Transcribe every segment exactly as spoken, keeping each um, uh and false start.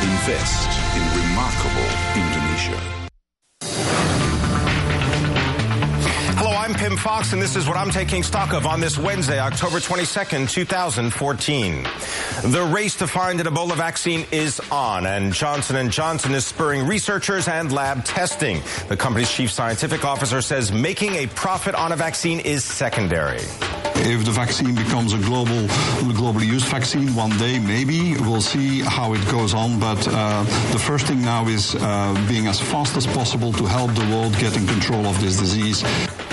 Invest in remarkable Indonesia. Hello, I'm Pim Fox, and this is what I'm taking stock of on this Wednesday, October twenty-second, two thousand fourteen. The race to find an Ebola vaccine is on, and Johnson and Johnson is spurring researchers and lab testing. The company's chief scientific officer says making a profit on a vaccine is secondary. If the vaccine becomes a global, globally used vaccine one day, maybe we'll see how it goes on. But uh, the first thing now is uh, being as fast as possible to help the world get in control of this disease.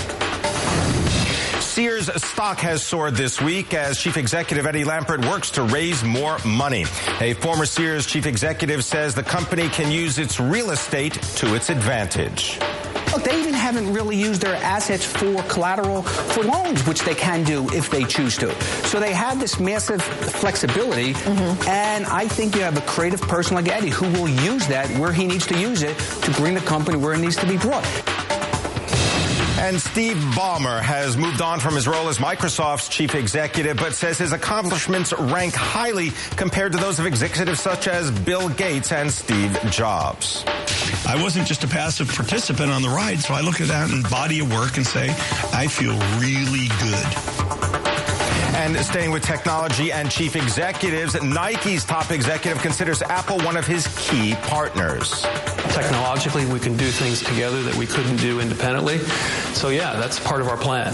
Sears stock has soared this week as Chief Executive Eddie Lampert works to raise more money. A former Sears chief executive says the company can use its real estate to its advantage. Look, they even haven't really used their assets for collateral for loans, which they can do if they choose to. So they have this massive flexibility, mm-hmm. and I think you have a creative person like Eddie who will use that where he needs to use it to bring the company where it needs to be brought. And Steve Ballmer has moved on from his role as Microsoft's chief executive, but says his accomplishments rank highly compared to those of executives such as Bill Gates and Steve Jobs. I wasn't just a passive participant on the ride, so I look at that and body of work and say, I feel really good. And staying with technology and chief executives, Nike's top executive considers Apple one of his key partners. Technologically, we can do things together that we couldn't do independently. So, yeah, that's part of our plan.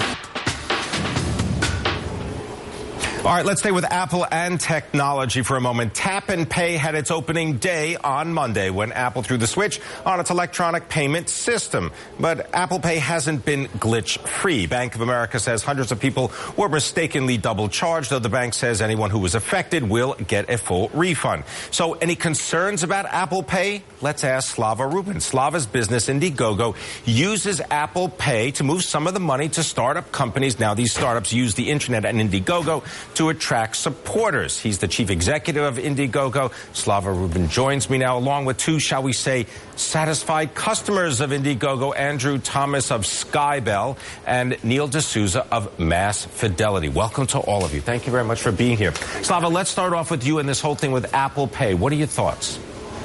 All right, let's stay with Apple and technology for a moment. Tap and Pay had its opening day on Monday when Apple threw the switch on its electronic payment system. But Apple Pay hasn't been glitch-free. Bank of America says hundreds of people were mistakenly double-charged, though the bank says anyone who was affected will get a full refund. So any concerns about Apple Pay? Let's ask Slava Rubin. Slava's business, Indiegogo, uses Apple Pay to move some of the money to startup companies. Now, these startups use the internet and Indiegogo to attract supporters. He's the chief executive of Indiegogo. Slava Rubin joins me now, along with two, shall we say, satisfied customers of Indiegogo, Andrew Thomas of Skybell and Neil D'Souza of Mass Fidelity. Welcome to all of you. Thank you very much for being here. Slava, let's start off with you and this whole thing with Apple Pay. What are your thoughts?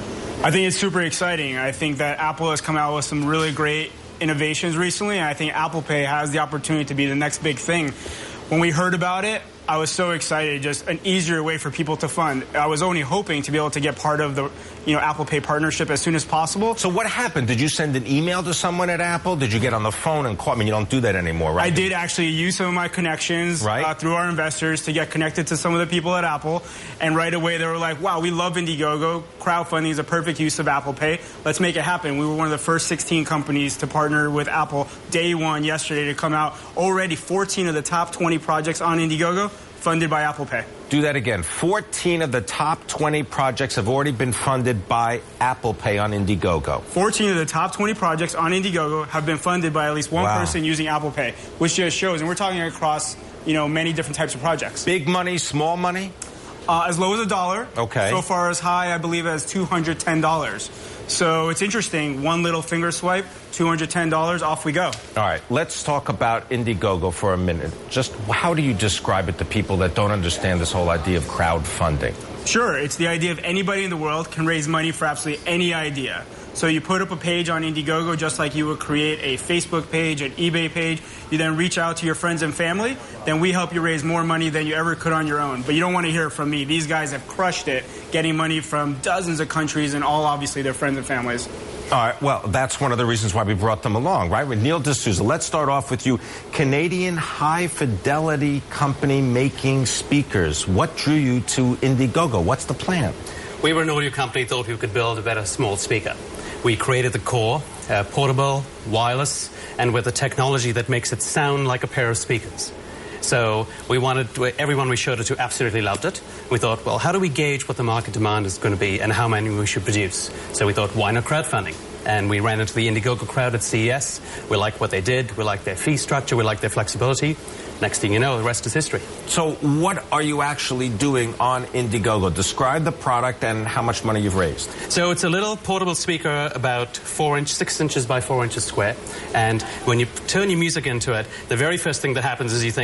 I think it's super exciting. I think that Apple has come out with some really great innovations recently, and I think Apple Pay has the opportunity to be the next big thing. When we heard about it, I was so excited, just an easier way for people to fund. I was only hoping to be able to get part of the, you know, Apple Pay partnership as soon as possible. So what happened? Did you send an email to someone at Apple? Did you get on the phone and call? I mean, you don't do that anymore, right? I did actually use some of my connections right. uh, through our investors to get connected to some of the people at Apple. And right away they were like, wow, we love Indiegogo. Crowdfunding is a perfect use of Apple Pay. Let's make it happen. We were one of the first sixteen companies to partner with Apple day one yesterday to come out. Already fourteen of the top twenty projects on Indiegogo funded by Apple Pay. Do that again. fourteen of the top twenty projects have already been funded by Apple Pay on Indiegogo. fourteen of the top twenty projects on Indiegogo have been funded by at least one wow. person using Apple Pay, which just shows, and we're talking across, you know, many different types of projects. Big money, small money? Uh, as low as a dollar. Okay. So far as high, I believe, as two hundred ten dollars. So it's interesting. One little finger swipe, two hundred ten dollars, off we go. All right. Let's talk about Indiegogo for a minute. Just how do you describe it to people that don't understand this whole idea of crowdfunding? Sure. It's the idea of anybody in the world can raise money for absolutely any idea. So you put up a page on Indiegogo just like you would create a Facebook page, an eBay page. You then reach out to your friends and family. Then we help you raise more money than you ever could on your own. But you don't want to hear it from me. These guys have crushed it, getting money from dozens of countries and all, obviously, their friends and families. All right. Well, that's one of the reasons why we brought them along, right? With Neil D'Souza. Let's start off with you. Canadian high-fidelity company making speakers. What drew you to Indiegogo? What's the plan? We were an audio company, thought we could build a better small speaker. We created the core, uh, portable, wireless, and with a technology that makes it sound like a pair of speakers. So we wanted, to, everyone we showed it to absolutely loved it. We thought, well, how do we gauge what the market demand is going to be and how many we should produce? So we thought, why not crowdfunding? And we ran into the Indiegogo crowd at C E S. We liked what they did. We liked their fee structure. We liked their flexibility. Next thing you know, the rest is history. So what are you actually doing on Indiegogo? Describe the product and how much money you've raised. So it's a little portable speaker about four inch, six inches by four inches square. And when you turn your music into it, the very first thing that happens is you think,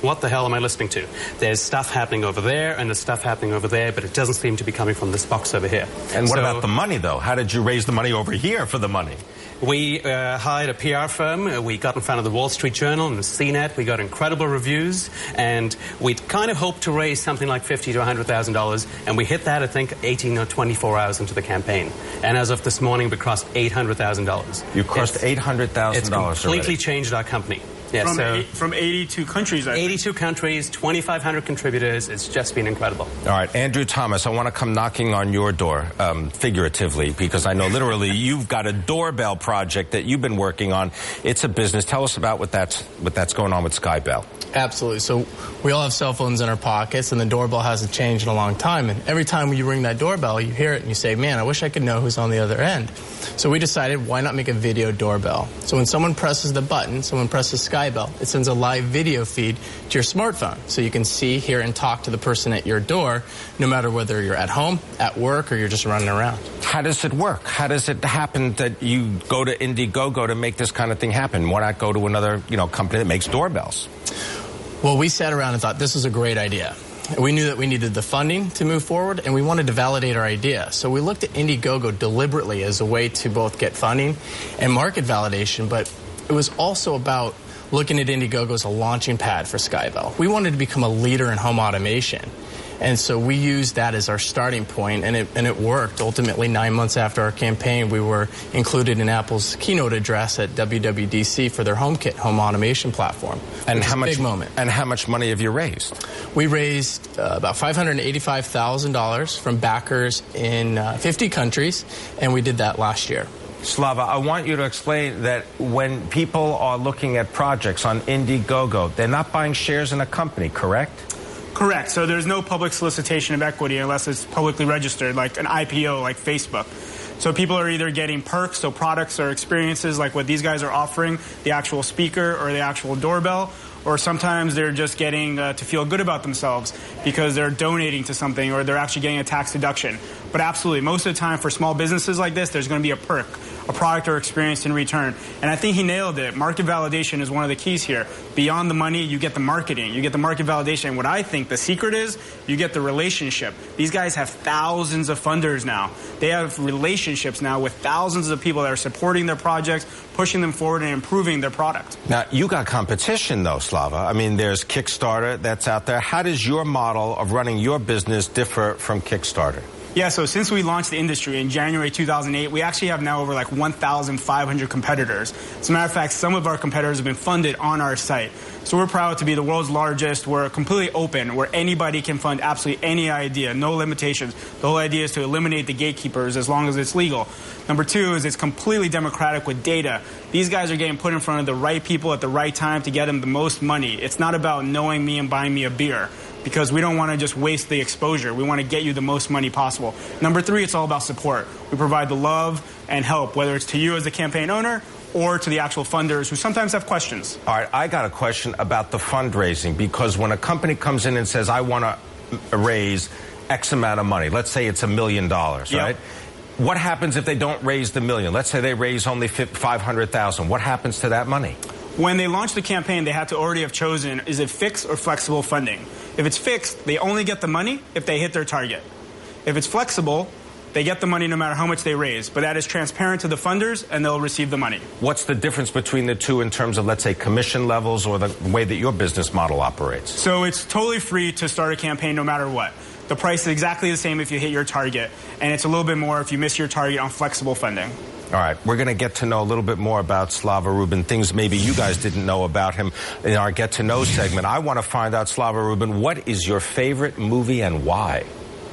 what the hell am I listening to? There's stuff happening over there and there's stuff happening over there, but it doesn't seem to be coming from this box over here. And what so, about the money, though? How did you raise the money over here for the money? We uh, hired a P R firm. Uh, we got in front of the Wall Street Journal and the C net. We got incredible reviews, and we kind of hoped to raise something like fifty to one hundred thousand dollars, and we hit that, I think, eighteen or twenty-four hours into the campaign. And as of this morning, we crossed eight hundred thousand dollars. You crossed eight hundred thousand dollars. It's completely already. changed our company. Yeah, from, so eight, from eighty-two countries, I eighty-two think. countries, twenty-five hundred contributors. It's just been incredible. All right, Andrew Thomas, I want to come knocking on your door, um, figuratively, because I know literally you've got a doorbell project that you've been working on. It's a business. Tell us about what that's, what that's going on with Skybell. Absolutely. So we all have cell phones in our pockets, and the doorbell hasn't changed in a long time. And every time you ring that doorbell, you hear it and you say, man, I wish I could know who's on the other end. So we decided, why not make a video doorbell? So when someone presses the button, someone presses Skybell, it sends a live video feed to your smartphone. So you can see, hear, and talk to the person at your door, no matter whether you're at home, at work, or you're just running around. How does it work? How does it happen that you go to Indiegogo to make this kind of thing happen? Why not go to another, you know, company that makes doorbells? Well, we sat around and thought this was a great idea. We knew that we needed the funding to move forward, and we wanted to validate our idea. So we looked at Indiegogo deliberately as a way to both get funding and market validation, but it was also about looking at Indiegogo as a launching pad for Skybell. We wanted to become a leader in home automation. And so we used that as our starting point, and it, and it worked. Ultimately, nine months after our campaign, we were included in Apple's keynote address at W W D C for their HomeKit home automation platform. And how much, big moment. And how much money have you raised? We raised uh, about five hundred eighty-five thousand dollars from backers in uh, fifty countries, and we did that last year. Slava, I want you to explain that when people are looking at projects on Indiegogo, they're not buying shares in a company, correct? Correct. So there's no public solicitation of equity unless it's publicly registered, like an I P O, like Facebook. So people are either getting perks, so products or experiences like what these guys are offering, the actual speaker or the actual doorbell, or sometimes they're just getting uh, to feel good about themselves because they're donating to something or they're actually getting a tax deduction. But absolutely, most of the time for small businesses like this, there's going to be a perk, a product or experience in return. And I think he nailed it. Market validation is one of the keys here. Beyond the money, you get the marketing. You get the market validation. And what I think the secret is, you get the relationship. These guys have thousands of funders now. They have relationships now with thousands of people that are supporting their projects, pushing them forward and improving their product. Now, you got competition, though, Slava. I mean, there's Kickstarter that's out there. How does your model of running your business differ from Kickstarter? Yeah, so since we launched the industry in January two thousand eight, we actually have now over like one thousand five hundred competitors. As a matter of fact, some of our competitors have been funded on our site. So we're proud to be the world's largest. We're completely open, where anybody can fund absolutely any idea, no limitations. The whole idea is to eliminate the gatekeepers as long as it's legal. Number two is it's completely democratic with data. These guys are getting put in front of the right people at the right time to get them the most money. It's not about knowing me and buying me a beer, because we don't want to just waste the exposure. We want to get you the most money possible. Number three, it's all about support. We provide the love and help, whether it's to you as the campaign owner or to the actual funders who sometimes have questions. All right, I got a question about the fundraising, because when a company comes in and says, I want to raise X amount of money, let's say it's a million dollars, Yep. right? What happens if they don't raise the million? Let's say they raise only five hundred thousand. What happens to that money? When they launched the campaign, they had to already have chosen, is it fixed or flexible funding? If it's fixed, they only get the money if they hit their target. If it's flexible, they get the money no matter how much they raise. But that is transparent to the funders, and they'll receive the money. What's the difference between the two in terms of, let's say, commission levels or the way that your business model operates? So it's totally free to start a campaign no matter what. The price is exactly the same if you hit your target, and it's a little bit more if you miss your target on flexible funding. All right, we're going to get to know a little bit more about Slava Rubin, things maybe you guys didn't know about him in our Get to Know segment. I want to find out, Slava Rubin, what is your favorite movie and why?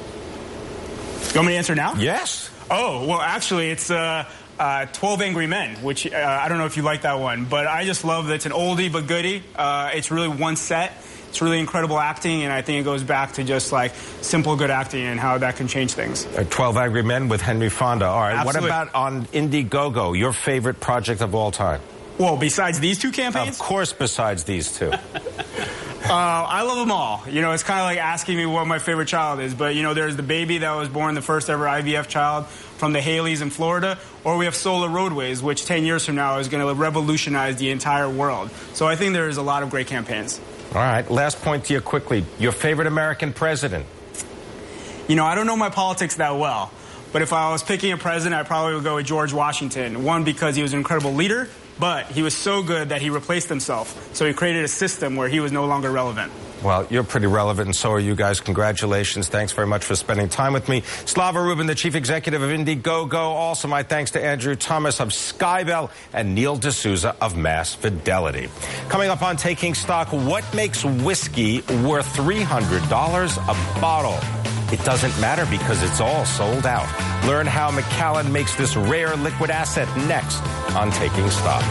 You want me to answer now? Yes. Oh, well, actually, it's uh, uh, twelve Angry Men, which uh, I don't know if you like that one, but I just love that it's an oldie but goodie. Uh, it's really one set. It's really incredible acting, and I think it goes back to just like simple good acting and how that can change things. Uh, twelve Angry Men with Henry Fonda. All right, Absolutely. What about on Indiegogo, your favorite project of all time? Well, besides these two campaigns? Of course, besides these two. Uh, I love them all. You know, it's kind of like asking me what my favorite child is. But, you know, there's the baby that was born, the first ever I V F child from the Haleys in Florida. Or we have Solar Roadways, which ten years from now is going to revolutionize the entire world. So I think there's a lot of great campaigns. All right, last point to you quickly. Your favorite American president? You know, I don't know my politics that well, but if I was picking a president, I probably would go with George Washington. One, because he was an incredible leader, but he was so good that he replaced himself. So he created a system where he was no longer relevant. Well, you're pretty relevant, and so are you guys. Congratulations. Thanks very much for spending time with me. Slava Rubin, the chief executive of Indiegogo. Also, my thanks to Andrew Thomas of Skybell and Neil D'Souza of Mass Fidelity. Coming up on Taking Stock, what makes whiskey worth three hundred dollars a bottle? It doesn't matter because it's all sold out. Learn how Macallan makes this rare liquid asset next on Taking Stock.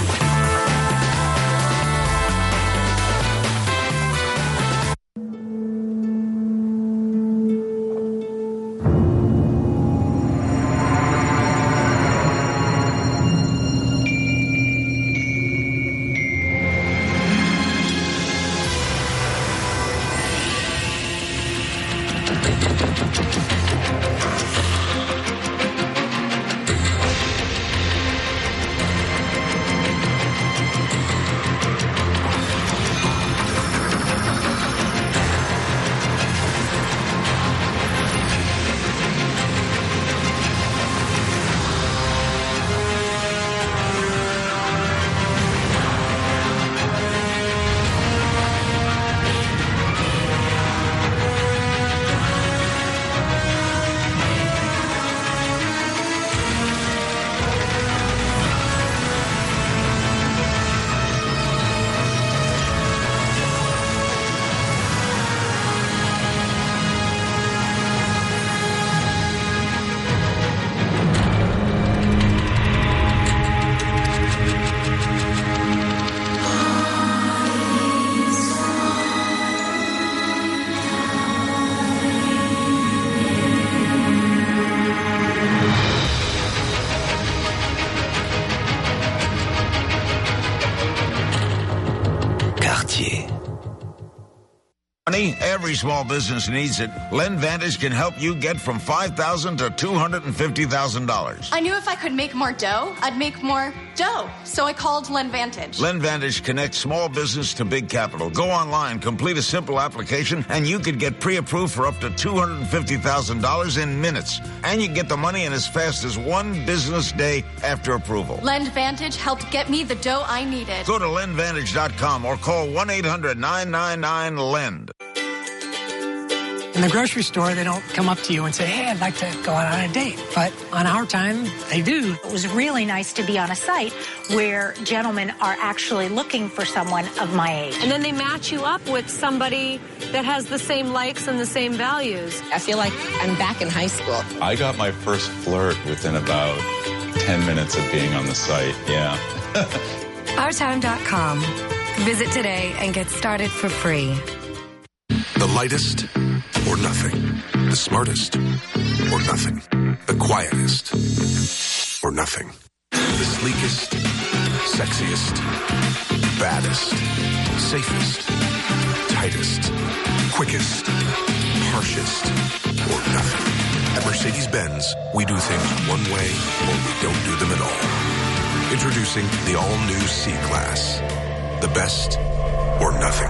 Every small business needs it. LendVantage can help you get from five thousand dollars to two hundred fifty thousand dollars. I knew if I could make more dough, I'd make more dough. So I called LendVantage. LendVantage connects small business to big capital. Go online, complete a simple application, and you could get pre-approved for up to two hundred fifty thousand dollars in minutes. And you get the money in as fast as one business day after approval. LendVantage helped get me the dough I needed. Go to lend vantage dot com or call one eight hundred nine nine nine lend. In the grocery store, they don't come up to you and say, hey, I'd like to go out on a date. But on our time, they do. It was really nice to be on a site where gentlemen are actually looking for someone of my age. And then they match you up with somebody that has the same likes and the same values. I feel like I'm back in high school. I got my first flirt within about ten minutes of being on the site, yeah. our time dot com. Visit today and get started for free. The lightest or nothing. The smartest or nothing. The quietest or nothing. The sleekest, sexiest, baddest, safest, tightest, quickest, harshest or nothing. At Mercedes-Benz, we do things one way or we don't do them at all. Introducing the all-new C-Class. The best or nothing.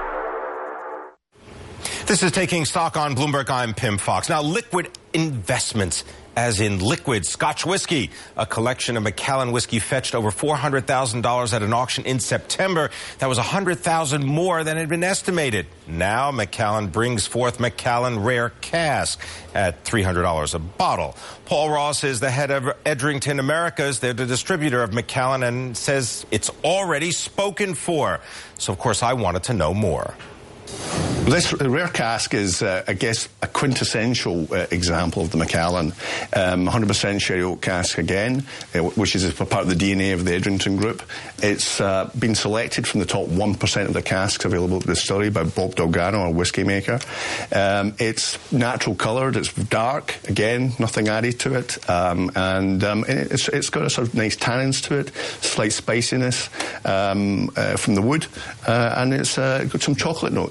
This is Taking Stock on Bloomberg. I'm Pim Fox. Now, Liquid Investments, as in liquid Scotch whiskey. A collection of Macallan whiskey fetched over four hundred thousand dollars at an auction in September. That was one hundred thousand dollars more than had been estimated. Now, Macallan brings forth Macallan Rare Cask at three hundred dollars a bottle. Paul Ross is the head of Edrington Americas. They're the distributor of Macallan and says it's already spoken for. So, of course, I wanted to know more. This Rare Cask is, uh, I guess, a quintessential uh, example of the Macallan. Um, one hundred percent sherry oak cask again, uh, which is part of the D N A of the Edrington Group. It's uh, been selected from the top one percent of the casks available at the distillery by Bob Delgado, a whiskey maker. Um, it's natural coloured, it's dark, again, nothing added to it. Um, and um, it's, it's got a sort of nice tannins to it, slight spiciness um, uh, from the wood, uh, and it's uh, got some chocolate notes.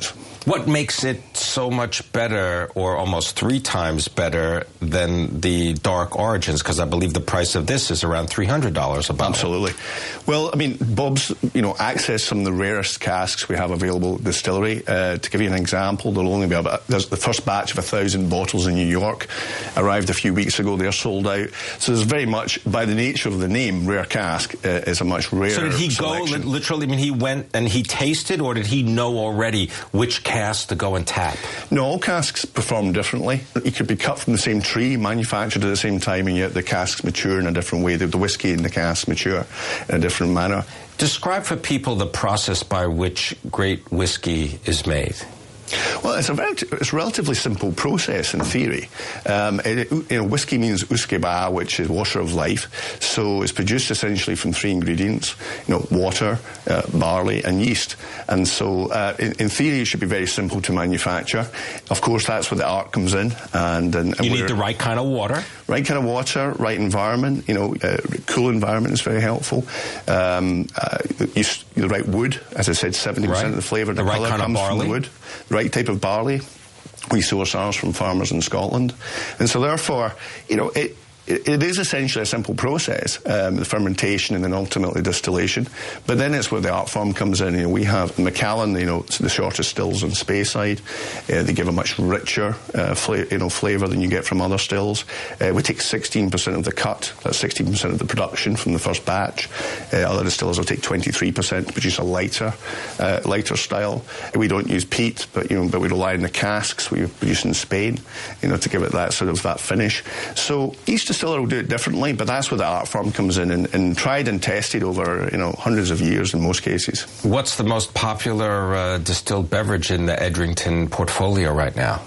What makes it so much better, or almost three times better, than the Dark Origins? Because I believe the price of this is around three hundred dollars a bottle. Absolutely. Well, I mean, Bob's, you know, access some of the rarest casks we have available at the distillery. Uh, to give you an example, there'll only be about, there's the first batch of a thousand bottles in New York arrived a few weeks ago. They're sold out. So there's very much, by the nature of the name, rare cask uh, is a much rarer So did he selection. go, li- literally, I mean, he went and he tasted, or did he know already which cask to go and tap? No, all casks perform differently. It could be cut from the same tree, manufactured at the same time, and yet the casks mature in a different way. The, the whiskey and the casks mature in a different manner. Describe for people the process by which great whiskey is made. Well, it's a very, it's a relatively simple process in theory. Um, it, you know, whiskey means uskeba, which is water of life. So it's produced essentially from three ingredients: you know, water, uh, barley, and yeast. And so, uh, in, in theory, it should be very simple to manufacture. Of course, that's where the art comes in. And, and, and you need the right kind of water. Right kind of water, right environment. You know, uh, cool environment is very helpful. Um, uh, you, the right wood, as I said, seventy percent right. of the flavour, the, the right colour kind comes of barley. from the wood. The right type of barley. We source ours from farmers in Scotland. And so therefore, you know, it, it is essentially a simple process, um, the fermentation and then ultimately distillation. But then it's where the art form comes in. You know, we have Macallan, you know, it's the shortest stills on Speyside. Uh, they give a much richer, uh, fla- you know, flavour than you get from other stills. Uh, we take sixteen percent of the cut, that's sixteen percent of the production from the first batch. Uh, other distillers will take twenty-three percent to produce a lighter, uh, lighter style. We don't use peat, but, you know, but we rely on the casks we produce in Spain, you know, to give it that sort of that finish. So each distiller will do it differently, but that's where the art form comes in, and, and tried and tested over, you know, hundreds of years in most cases. What's the most popular uh, distilled beverage in the Edrington portfolio right now?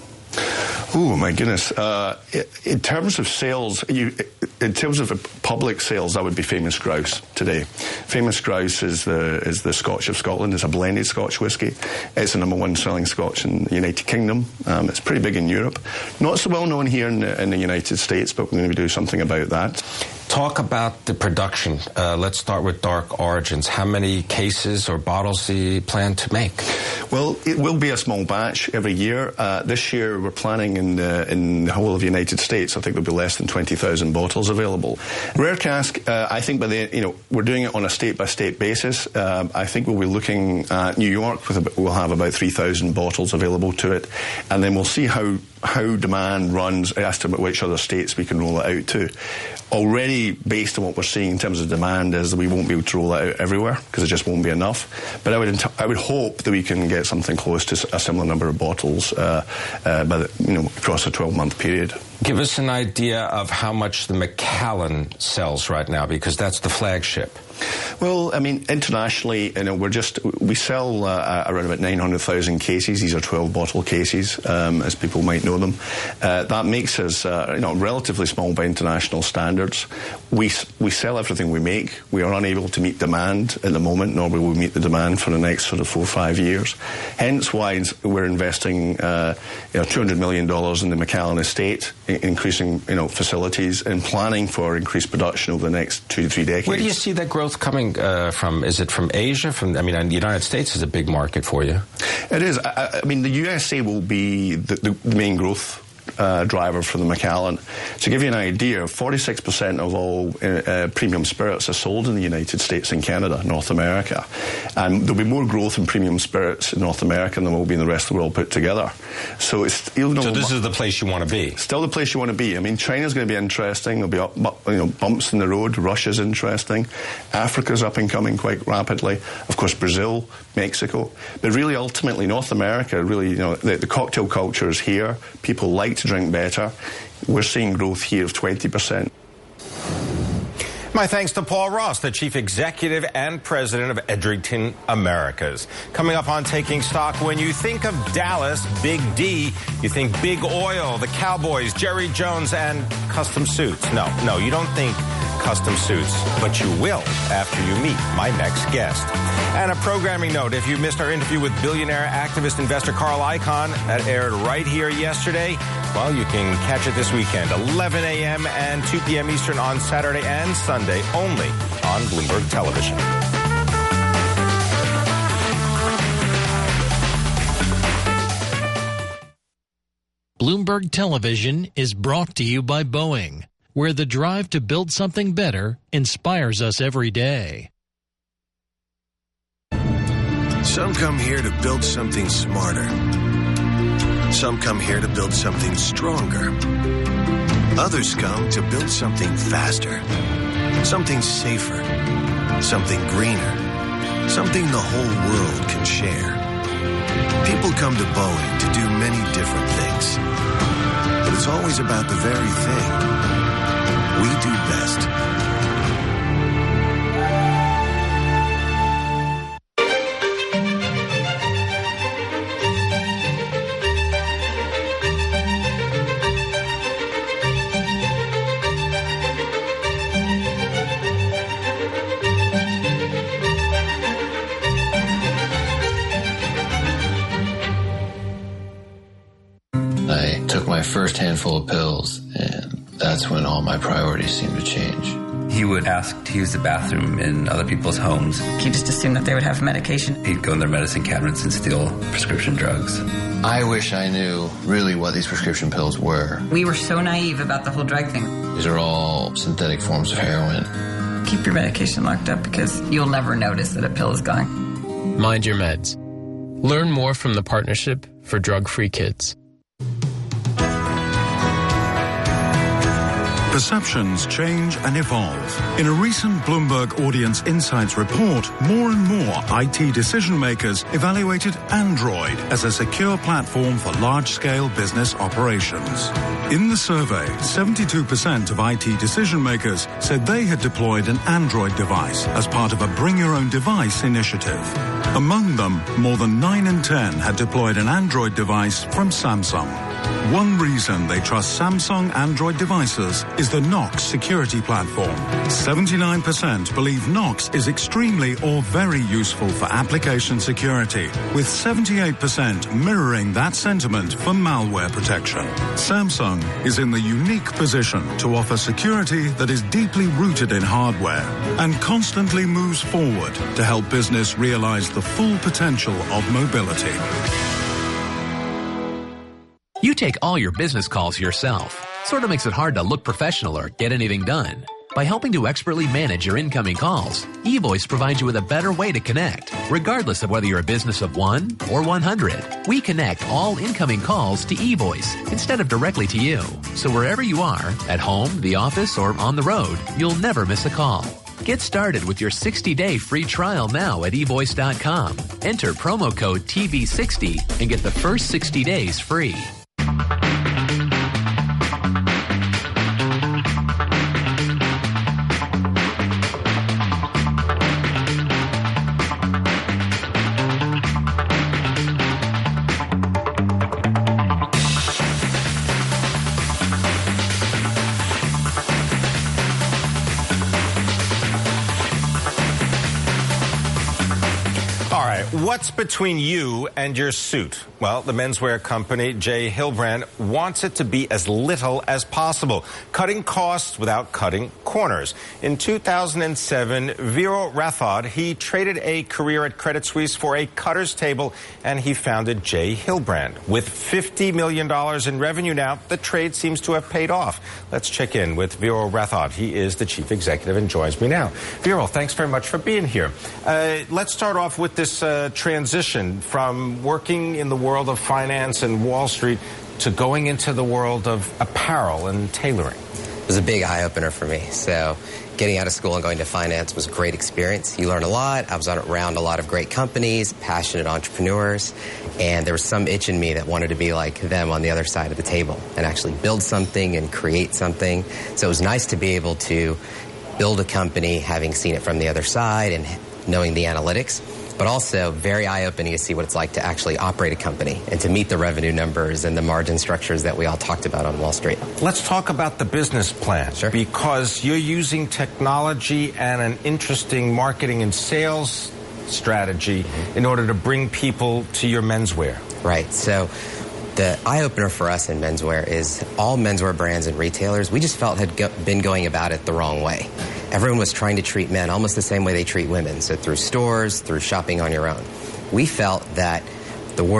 Oh my goodness! Uh, in terms of sales, you, in terms of public sales, that would be Famous Grouse today. Famous Grouse is the is the Scotch of Scotland. It's a blended Scotch whisky. It's the number one selling Scotch in the United Kingdom. Um, it's pretty big in Europe. Not so well known here in the, in the United States, but we're going to do something about that. Talk about the production. Uh, let's start with Dark Origins. How many cases or bottles do you plan to make? Well, it will be a small batch every year. Uh, this year, we're planning in the, in the whole of the United States, I think there'll be less than twenty thousand bottles available. Rare cask, uh, I think by the, you know, we're doing it on a state-by-state basis. Um, I think we'll be looking at New York, with a, we'll have about three thousand bottles available to it, and then we'll see how how demand runs as to which other states we can roll it out to. Already, based on what we're seeing in terms of demand, is that we won't be able to roll it out everywhere because it just won't be enough. But I would I would hope that we can get something close to a similar number of bottles uh, uh, by the, you know, across a twelve-month period. Give us an idea of how much the Macallan sells right now, because that's the flagship. Well, I mean, internationally, you know, we're just, we sell uh, around about nine hundred thousand cases. These are twelve bottle cases, um, as people might know them. Uh, that makes us, uh, you know, relatively small by international standards. We we sell everything we make. We are unable to meet demand at the moment, nor will we meet the demand for the next sort of four or five years. Hence why we're investing, uh, you know, two hundred million dollars in the Macallan estate, increasing, you know, facilities and planning for increased production over the next two to three decades. Where do you see that growth coming uh, from? Is it from Asia? From I mean, the United States is a big market for you. It is. I, I mean, the U S A will be the, the, the main growth Uh, driver for the Macallan. To give you an idea, forty-six percent of all uh, uh, premium spirits are sold in the United States and Canada, North America. And there'll be more growth in premium spirits in North America than there will be in the rest of the world put together. So it's you know, so this is the place you want to be. Still the place you want to be. I mean, China's going to be interesting. There'll be up, you know, bumps in the road. Russia's interesting. Africa's up and coming quite rapidly. Of course, Brazil, Mexico. But really, ultimately, North America, really, you know, the, the cocktail culture is here. People like to drink better. We're seeing growth here of twenty percent. My thanks to Paul Ross, the Chief Executive and President of Edrington Americas. Coming up on Taking Stock, when you think of Dallas, Big D, you think big oil, the Cowboys, Jerry Jones, and custom suits. No, no, you don't think custom suits, but you will after you meet my next guest. And a programming note, if you missed our interview with billionaire activist investor Carl Icahn, that aired right here yesterday, well, you can catch it this weekend, eleven a.m. and two p.m. Eastern on Saturday and Sunday, only on Bloomberg Television. Bloomberg Television is brought to you by Boeing, where the drive to build something better inspires us every day. Some come here to build something smarter. Some come here to build something stronger. Others come to build something faster, something safer, something greener, something the whole world can share. People come to Boeing to do many different things, but it's always about the very thing we do best. I took my first handful of pills, and that's when all my priorities seemed to change. He would ask to use the bathroom in other people's homes. He just assumed that they would have medication. He'd go in their medicine cabinets and steal prescription drugs. I wish I knew really what these prescription pills were. We were so naive about the whole drug thing. These are all synthetic forms of heroin. Keep your medication locked up because you'll never notice that a pill is gone. Mind your meds. Learn more from the Partnership for Drug-Free Kids. Perceptions change and evolve. In a recent Bloomberg Audience Insights report, more and more I T decision makers evaluated Android as a secure platform for large-scale business operations. In the survey, seventy-two percent of I T decision makers said they had deployed an Android device as part of a Bring Your Own Device initiative. Among them, more than nine in ten had deployed an Android device from Samsung. One reason they trust Samsung Android devices is the Knox security platform. seventy-nine percent believe Knox is extremely or very useful for application security, with seventy-eight percent mirroring that sentiment for malware protection. Samsung is in the unique position to offer security that is deeply rooted in hardware and constantly moves forward to help business realize the full potential of mobility. You take all your business calls yourself. Sort of makes it hard to look professional or get anything done. By helping to expertly manage your incoming calls, eVoice provides you with a better way to connect, regardless of whether you're a business of one or one hundred. We connect all incoming calls to eVoice instead of directly to you. So wherever you are, at home, the office, or on the road, you'll never miss a call. Get started with your sixty-day free trial now at e voice dot com. Enter promo code T V sixty and get the first sixty days free. What's between you and your suit? Well, the menswear company J. Hillbrand wants it to be as little as possible, cutting costs without cutting corners. In two thousand seven, Vero Rathod, he traded a career at Credit Suisse for a cutter's table, and he founded J. Hillbrand. With fifty million dollars in revenue now, the trade seems to have paid off. Let's check in with Vero Rathod. He is the chief executive and joins me now. Vero, thanks very much for being here. Uh, let's start off with this uh, transition from working in the world of finance and Wall Street to going into the world of apparel and tailoring. It was a big eye-opener for me. So getting out of school and going to finance was a great experience. You learn a lot. I was around a lot of great companies, passionate entrepreneurs, and there was some itch in me that wanted to be like them on the other side of the table and actually build something and create something. So it was nice to be able to build a company, having seen it from the other side and knowing the analytics, but also very eye-opening to see what it's like to actually operate a company and to meet the revenue numbers and the margin structures that we all talked about on Wall Street. Let's talk about the business plan. Sure. Because you're using technology and an interesting marketing and sales strategy mm-hmm. in order to bring people to your menswear. Right. So the eye-opener for us in menswear is all menswear brands and retailers, we just felt had go- been going about it the wrong way. Everyone was trying to treat men almost the same way they treat women, so through stores, through shopping on your own. We felt that the world's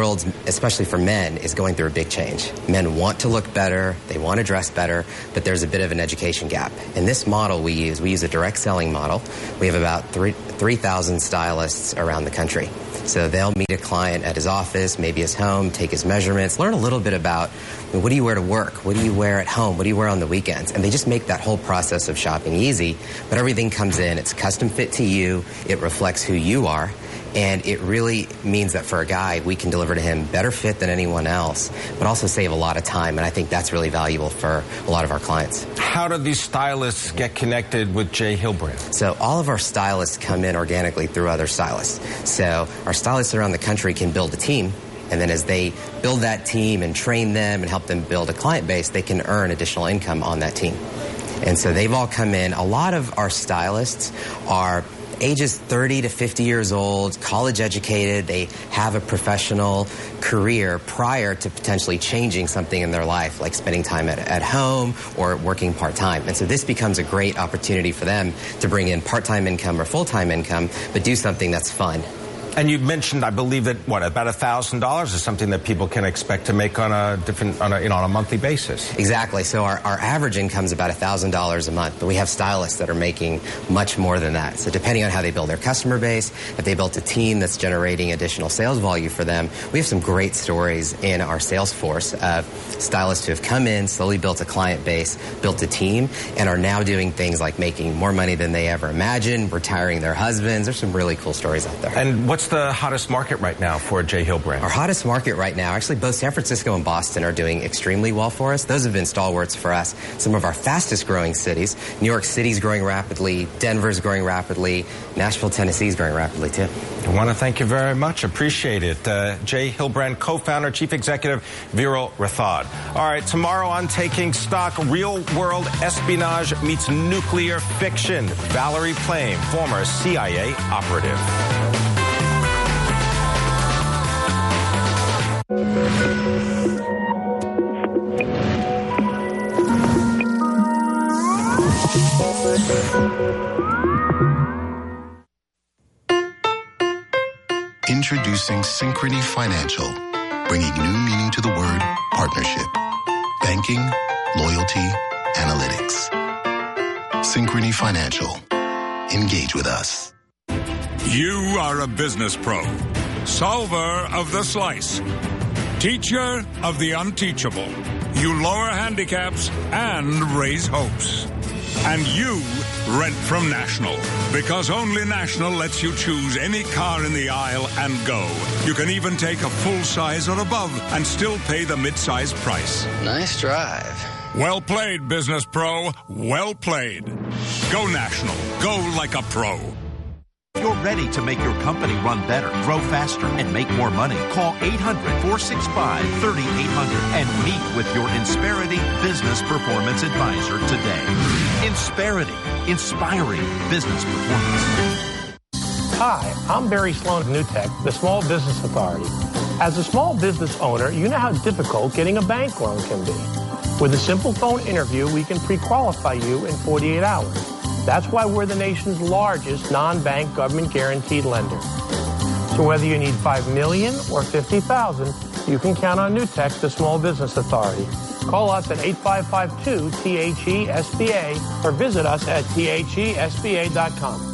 especially for men, is going through a big change. Men want to look better, they want to dress better, but there's a bit of an education gap. In this model we use, we use a direct selling model. We have about three thousand stylists around the country. So they'll meet a client at his office, maybe his home, take his measurements, learn a little bit about what do you wear to work, what do you wear at home, what do you wear on the weekends, and they just make that whole process of shopping easy. But everything comes in, it's custom fit to you, it reflects who you are, and it really means that for a guy, we can deliver to him better fit than anyone else, but also save a lot of time, and I think that's really valuable for a lot of our clients. How do these stylists get connected with J. Hilbrand? So all of our stylists come in organically through other stylists. So our stylists around the country can build a team, and then as they build that team and train them and help them build a client base, they can earn additional income on that team. And so they've all come in. A lot of our stylists are ages thirty to fifty years old, college educated. They have a professional career prior to potentially changing something in their life, like spending time at, at home or working part-time. And so this becomes a great opportunity for them to bring in part-time income or full-time income, but do something that's fun. And you mentioned, I believe that what about a thousand dollars is something that people can expect to make on a different, on a, you know, on a monthly basis. Exactly. So our, our average income is about a thousand dollars a month, but we have stylists that are making much more than that. So depending on how they build their customer base, if they built a team that's generating additional sales volume for them, we have some great stories in our sales force of stylists who have come in, slowly built a client base, built a team, and are now doing things like making more money than they ever imagined, retiring their husbands. There's some really cool stories out there. And what's the hottest market right now for J. Hilbrand? Our hottest market right now, actually both San Francisco and Boston are doing extremely well for us. Those have been stalwarts for us. Some of our fastest growing cities. New York City's growing rapidly, Denver's growing rapidly, Nashville, Tennessee's growing rapidly too. I want to thank you very much. Appreciate it. Uh, J. Hilbrand, co-founder, chief executive, Viral Rathod. All right, tomorrow on Taking Stock, real-world espionage meets nuclear fiction. Valerie Plame, former C I A operative. Introducing Synchrony Financial, bringing new meaning to the word partnership. Banking, loyalty, analytics. Synchrony Financial. Engage with us. You are a business pro. Solver of the slice. Teacher of the unteachable. You lower handicaps and raise hopes. And you rent from National, because only National lets you choose any car in the aisle and go. You can even take a full size or above and still pay the mid-size price. Nice drive. Well played, business pro. Well played. Go National. Go like a pro. You're ready to make your company run better, grow faster, and make more money. Call eight hundred, four six five, three eight hundred and meet with your Insperity Business Performance Advisor today. Insperity, inspiring business performance. Hi, I'm Barry Sloan of Newtek, the Small Business Authority. As a small business owner, you know how difficult getting a bank loan can be. With a simple phone interview, we can pre-qualify you in forty-eight hours. That's why we're the nation's largest non-bank government-guaranteed lender. So whether you need five million dollars or fifty thousand dollars, you can count on Newtek, the Small Business Authority. Call us at eight five five two T H E S B A or visit us at T H E S B A dot com.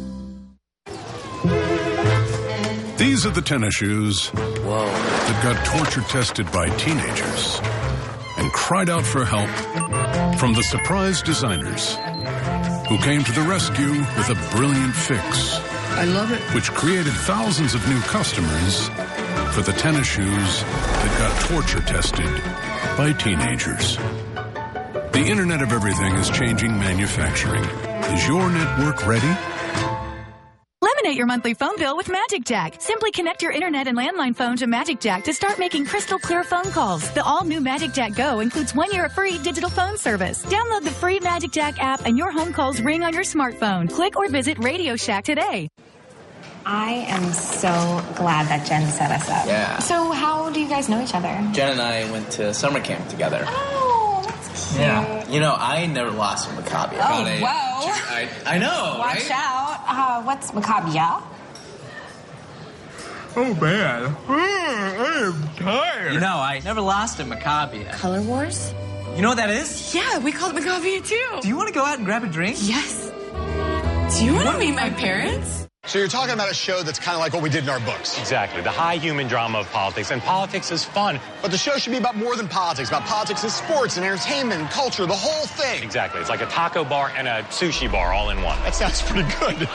These are the tennis shoes Whoa. that got torture tested by teenagers and cried out for help from the surprise designers, who came to the rescue with a brilliant fix. I love it. Which created thousands of new customers for the tennis shoes that got torture tested by teenagers. The Internet of Everything is changing manufacturing. Is your network ready? Eliminate your monthly phone bill with Magic Jack. Simply connect your internet and landline phone to Magic Jack to start making crystal clear phone calls. The all-new Magic Jack Go includes one year of free digital phone service. Download the free Magic Jack app and your home calls ring on your smartphone. Click or visit Radio Shack today. I am so glad that Jen set us up. Yeah. So how do you guys know each other? Jen and I went to summer camp together. Oh, that's cute. Yeah. You know, I never lost a Maccabi. Oh, I, whoa. I, I know, Watch right? out. Uh, what's Maccabi? Oh, man. I am tired. You know, I never lost at Maccabi. Color Wars? You know what that is? Yeah, we call it Maccabi too. Do you want to go out and grab a drink? Yes. Do you want to meet my parents? So you're talking about a show that's kind of like what we did in our books. Exactly. The high human drama of politics. And politics is fun. But the show should be about more than politics. About politics and sports and entertainment and culture. The whole thing. Exactly. It's like a taco bar and a sushi bar all in one. That sounds pretty good.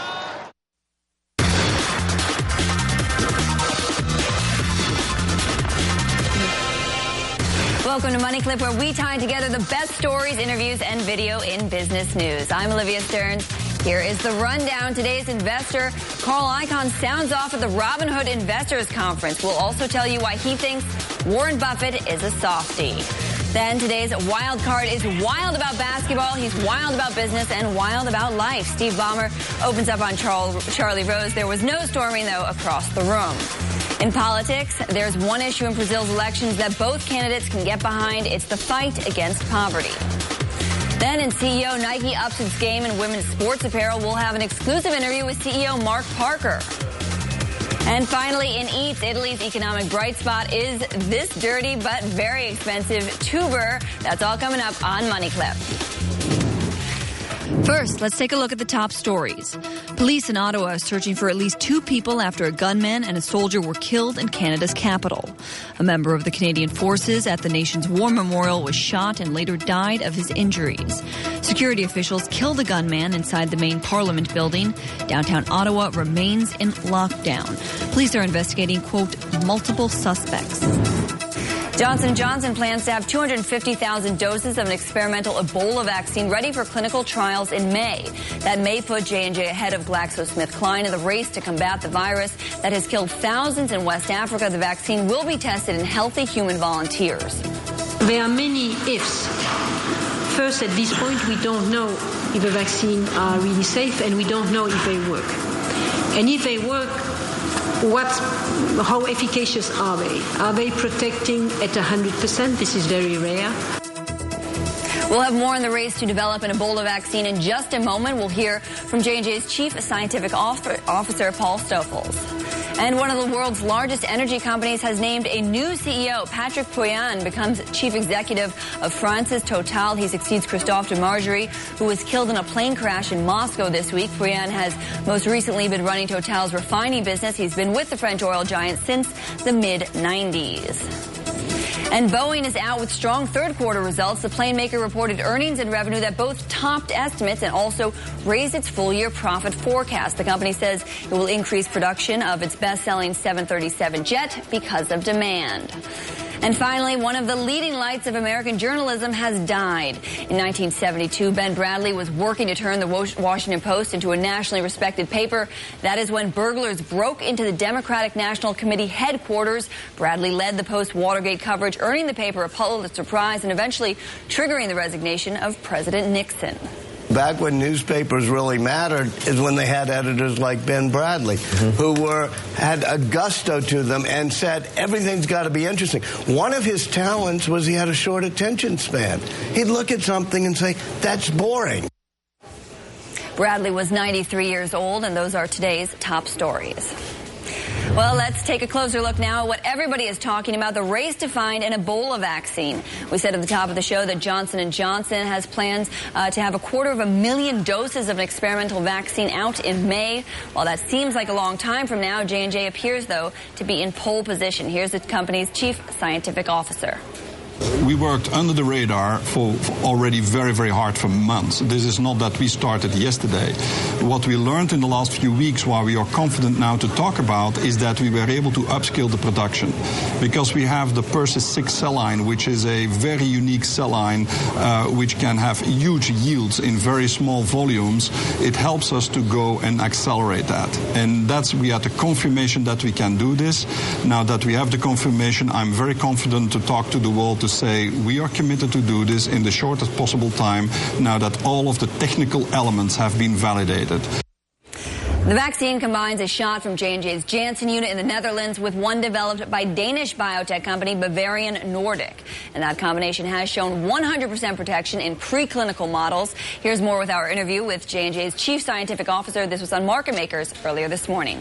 Welcome to Money Clip, where we tie together the best stories, interviews, and video in business news. I'm Olivia Stearns. Here is the rundown. Today's investor, Carl Icahn, sounds off at the Robinhood Investors Conference. We'll also tell you why he thinks Warren Buffett is a softie. Then today's wild card is wild about basketball, he's wild about business, and wild about life. Steve Ballmer opens up on Charlie Rose. There was no storming, though, across the room. In politics, there's one issue in Brazil's elections that both candidates can get behind. It's the fight against poverty. Then in C E O, Nike ups its game in women's sports apparel. We'll have an exclusive interview with C E O Mark Parker. And finally, in Eats, Italy's economic bright spot is this dirty but very expensive tuber. That's all coming up on Money Clip. First, let's take a look at the top stories. Police in Ottawa are searching for at least two people after a gunman and a soldier were killed in Canada's capital. A member of the Canadian Forces at the nation's war memorial was shot and later died of his injuries. Security officials killed the gunman inside the main Parliament building. Downtown Ottawa remains in lockdown. Police are investigating, quote, multiple suspects. Johnson and Johnson plans to have two hundred fifty thousand doses of an experimental Ebola vaccine ready for clinical trials in May. That may put J and J ahead of GlaxoSmithKline in the race to combat the virus that has killed thousands in West Africa. The vaccine will be tested in healthy human volunteers. There are many ifs. First, at this point, we don't know if the vaccines are really safe, and we don't know if they work. And if they work, What, how efficacious are they? Are they protecting at one hundred percent? This is very rare. We'll have more in the race to develop an Ebola vaccine in just a moment. We'll hear from J and J's Chief Scientific Officer, Paul Stoffels. And one of the world's largest energy companies has named a new C E O. Patrick Pouyanné becomes chief executive of France's Total. He succeeds Christophe de Margerie, who was killed in a plane crash in Moscow this week. Pouyanné has most recently been running Total's refining business. He's been with the French oil giant since the mid nineties. And Boeing is out with strong third quarter results. The plane maker reported earnings and revenue that both topped estimates and also raised its full year profit forecast. The company says it will increase production of its best-selling seven thirty-seven jet because of demand. And finally, one of the leading lights of American journalism has died. In nineteen seventy-two, Ben Bradley was working to turn the Washington Post into a nationally respected paper. That is when burglars broke into the Democratic National Committee headquarters. Bradley led the Post Watergate coverage, earning the paper a Pulitzer Prize and eventually triggering the resignation of President Nixon. Back when newspapers really mattered is when they had editors like Ben Bradley, mm-hmm. who were had a gusto to them and said everything's got to be interesting. One of his talents was he had a short attention span. He'd look at something and say, that's boring. Bradley was ninety-three years old, and those are today's top stories. Well, let's take a closer look now at what everybody is talking about, the race to find an Ebola vaccine. We said at the top of the show that Johnson and Johnson has plans uh, to have a quarter of a million doses of an experimental vaccine out in May. While that seems like a long time from now, J and J appears, though, to be in pole position. Here's the company's chief scientific officer. We worked under the radar for, for already very, very hard for months. This is not that we started yesterday. What we learned in the last few weeks, why we are confident now to talk about, is that we were able to upscale the production. Because we have the Persis six cell line, which is a very unique cell line, uh, which can have huge yields in very small volumes. It helps us to go and accelerate that. And that's, we had the confirmation that we can do this. Now that we have the confirmation, I'm very confident to talk to the world to say we are committed to do this in the shortest possible time now that all of the technical elements have been validated. The vaccine combines a shot from J and J's Janssen unit in the Netherlands with one developed by Danish biotech company Bavarian Nordic. And that combination has shown one hundred percent protection in preclinical models. Here's more with our interview with J and J's chief scientific officer. This was on Market Makers earlier this morning.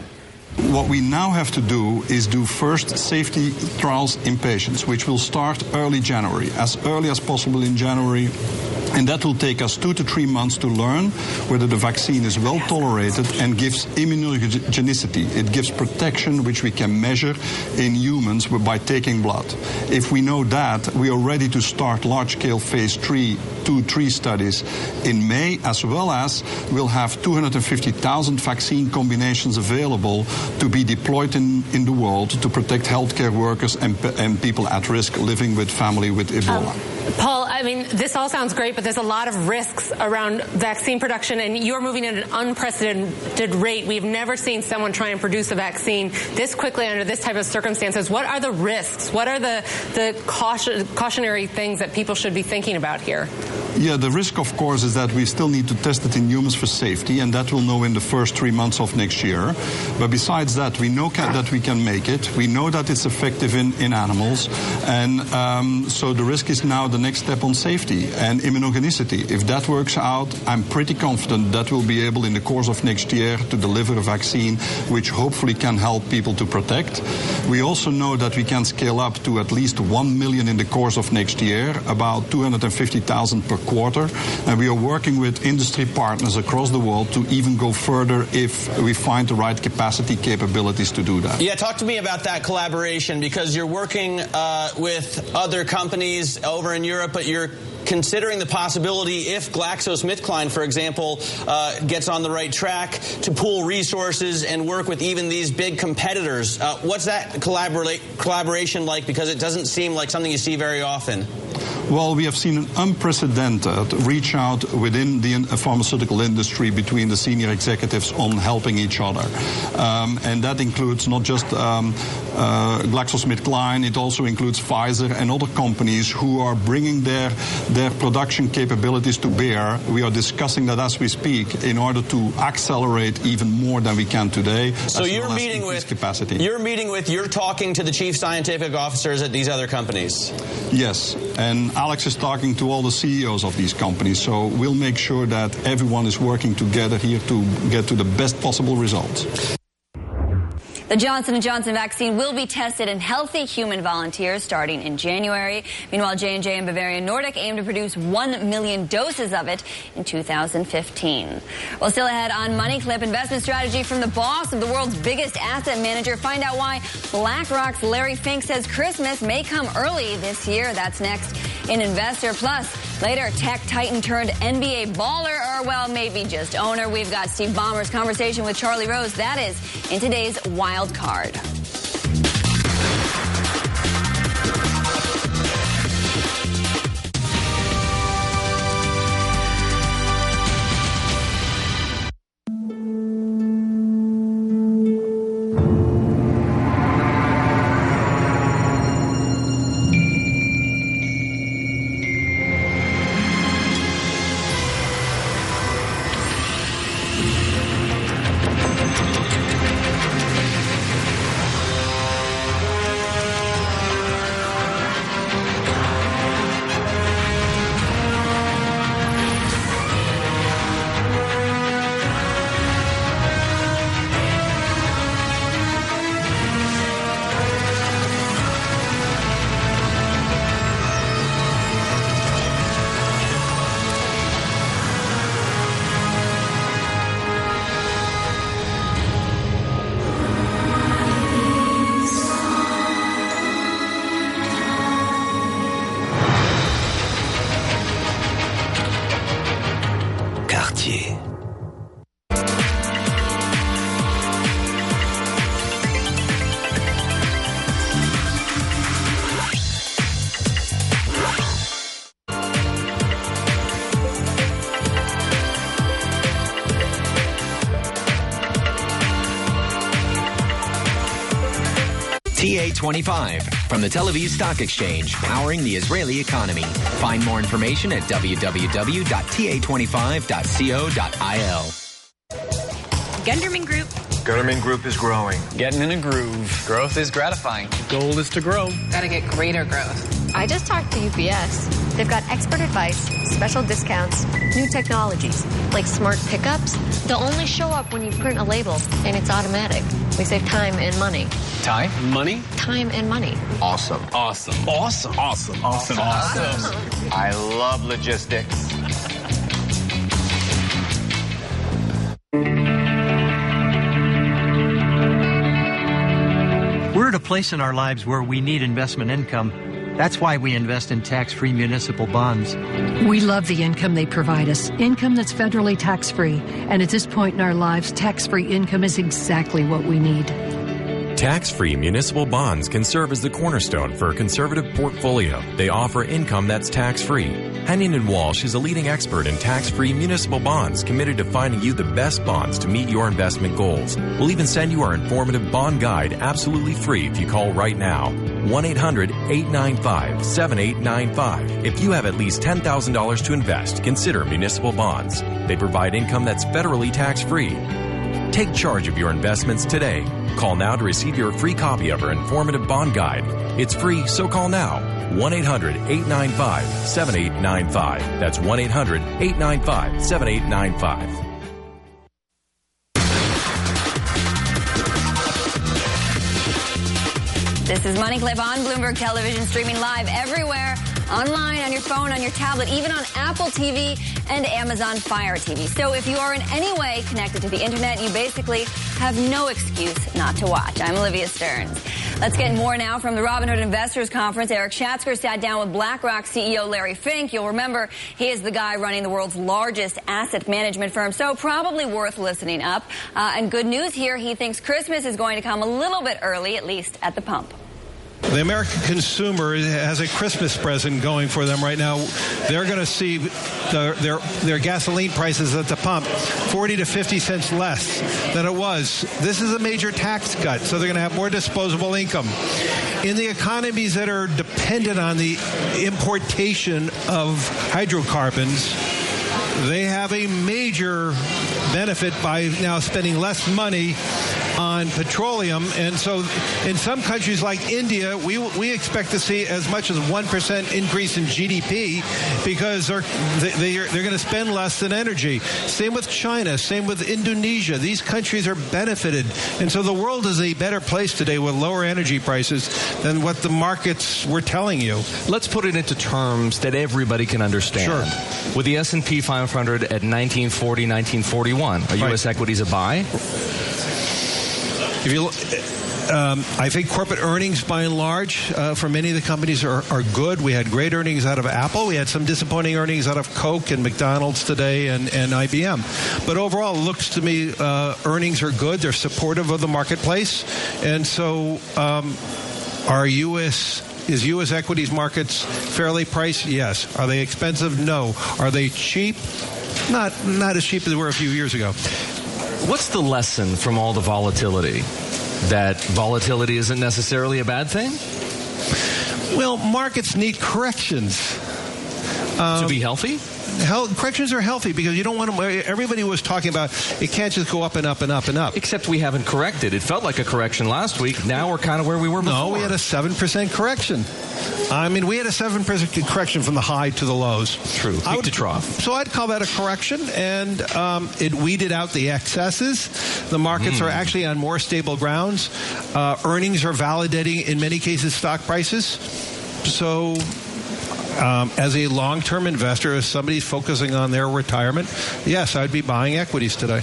What we now have to do is do first safety trials in patients, which will start early January, as early as possible in January. And that will take us two to three months to learn whether the vaccine is well tolerated and gives immunogenicity. It gives protection, which we can measure in humans by taking blood. If we know that, we are ready to start large-scale phase three, two, three studies in May, as well as we'll have two hundred fifty thousand vaccine combinations available to be deployed in, in the world to protect healthcare workers and, and people at risk living with family with Ebola. Um. Paul, I mean, this all sounds great, but there's a lot of risks around vaccine production, and you're moving at an unprecedented rate. We've never seen someone try and produce a vaccine this quickly under this type of circumstances. What are the risks? What are the, the caution, cautionary things that people should be thinking about here? Yeah, the risk, of course, is that we still need to test it in humans for safety, and that we'll know in the first three months of next year. But besides that, we know can, that we can make it. We know that it's effective in, in animals. And um, so the risk is now the next step on safety and immunogenicity. If that works out, I'm pretty confident that we'll be able in the course of next year to deliver a vaccine which hopefully can help people to protect. We also know that we can scale up to at least one million in the course of next year, about two hundred fifty thousand per quarter. And we are working with industry partners across the world to even go further if we find the right capacity capabilities to do that. Yeah, talk to me about that collaboration, because you're working uh, with other companies over in Europe, but you're considering the possibility, if GlaxoSmithKline, for example, uh, gets on the right track, to pool resources and work with even these big competitors. Uh, what's that collabora- collaboration like? Because it doesn't seem like something you see very often. Well, we have seen an unprecedented reach out within the pharmaceutical industry between the senior executives on helping each other. Um, and that includes not just um, uh, GlaxoSmithKline, it also includes Pfizer and other companies who are bringing their, their production capabilities to bear. We are discussing that as we speak in order to accelerate even more than we can today. So you're well meeting with capacity. You're meeting with, you're talking to the chief scientific officers at these other companies. Yes, and Alex is talking to all the C E Os of these companies, so we'll make sure that everyone is working together here to get to the best possible results. The Johnson and Johnson vaccine will be tested in healthy human volunteers starting in January. Meanwhile, J and J and Bavarian Nordic aim to produce one million doses of it in two thousand fifteen. Well, still ahead on Money Clip, investment strategy from the boss of the world's biggest asset manager. Find out why BlackRock's Larry Fink says Christmas may come early this year. That's next in Investor Plus. Later, tech titan turned N B A baller, or well, maybe just owner. We've got Steve Ballmer's conversation with Charlie Rose. That is in today's Wild Card. T A twenty-five from the Tel Aviv Stock Exchange, powering the Israeli economy. Find more information at w w w dot t a twenty-five dot co dot i l. Gunderman Group. Gunderman Group is growing. Getting in a groove. Growth is gratifying. Goal is to grow. Gotta get greater growth. I just talked to U P S. They've got expert advice, special discounts, new technologies, like smart pickups. They'll only show up when you print a label, and it's automatic. We save time and money. Time? Money? Time and money. Awesome. Awesome. Awesome. Awesome. Awesome. Awesome. I love logistics. We're at a place in our lives where we need investment income. That's why we invest in tax-free municipal bonds. We love the income they provide us, income that's federally tax-free. And at this point in our lives, tax-free income is exactly what we need. Tax-free municipal bonds can serve as the cornerstone for a conservative portfolio. They offer income that's tax-free. Henning and Walsh is a leading expert in tax-free municipal bonds, committed to finding you the best bonds to meet your investment goals. We'll even send you our informative bond guide absolutely free if you call right now. one eight hundred eight nine five seven eight nine five. If you have at least ten thousand dollars to invest, consider municipal bonds. They provide income that's federally tax-free. Take charge of your investments today. Call now to receive your free copy of our informative bond guide. It's free, so call now. one eight hundred eight nine five seven eight nine five. That's one eight hundred eight nine five seven eight nine five. This is Money Clip on Bloomberg Television, streaming live everywhere, online, on your phone, on your tablet, even on Apple T V and Amazon Fire T V. So if you are in any way connected to the internet, you basically have no excuse not to watch. I'm Olivia Stearns. Let's get more now from the Robinhood Investors Conference. Eric Schatzker sat down with BlackRock C E O Larry Fink. You'll remember he is the guy running the world's largest asset management firm, so probably worth listening up. Uh, and good news here, he thinks Christmas is going to come a little bit early, at least at the pump. The American consumer has a Christmas present going for them right now. They're going to see the, their their gasoline prices at the pump forty to fifty cents less than it was. This is a major tax cut, so they're going to have more disposable income. In the economies that are dependent on the importation of hydrocarbons, they have a major benefit by now spending less money on petroleum. And so in some countries like India, we we expect to see as much as one percent increase in G D P because they're, they, they're, they're going to spend less than energy. Same with China, same with Indonesia. These countries are benefited. And so the world is a better place today with lower energy prices than what the markets were telling you. Let's put it into terms that everybody can understand. Sure. With the S and P five hundred at nineteen forty, nineteen forty-one, are U S right. equities a buy? If you, um, I think corporate earnings, by and large, uh, for many of the companies are, are good. We had great earnings out of Apple. We had some disappointing earnings out of Coke and McDonald's today and, and I B M. But overall, it looks to me uh, earnings are good. They're supportive of the marketplace. And so um, our U S Is U S equities markets fairly priced? Yes. Are they expensive? No. Are they cheap? Not, not as cheap as they were a few years ago. What's the lesson from all the volatility? That volatility isn't necessarily a bad thing? Well, markets need corrections. Um, to be healthy? Health, corrections are healthy because you don't want to. Everybody was talking about it can't just go up and up and up and up. Except we haven't corrected. It felt like a correction last week. Now we're kind of where we were before. No, we had a seven percent correction. I mean, we had a seven percent correction from the high to the lows. True, peak would, to trough. So I'd call that a correction, and um, it weeded out the excesses. The markets mm. are actually on more stable grounds. Uh, earnings are validating, in many cases, stock prices. So um, as a long-term investor, if somebody's focusing on their retirement, yes, I'd be buying equities today.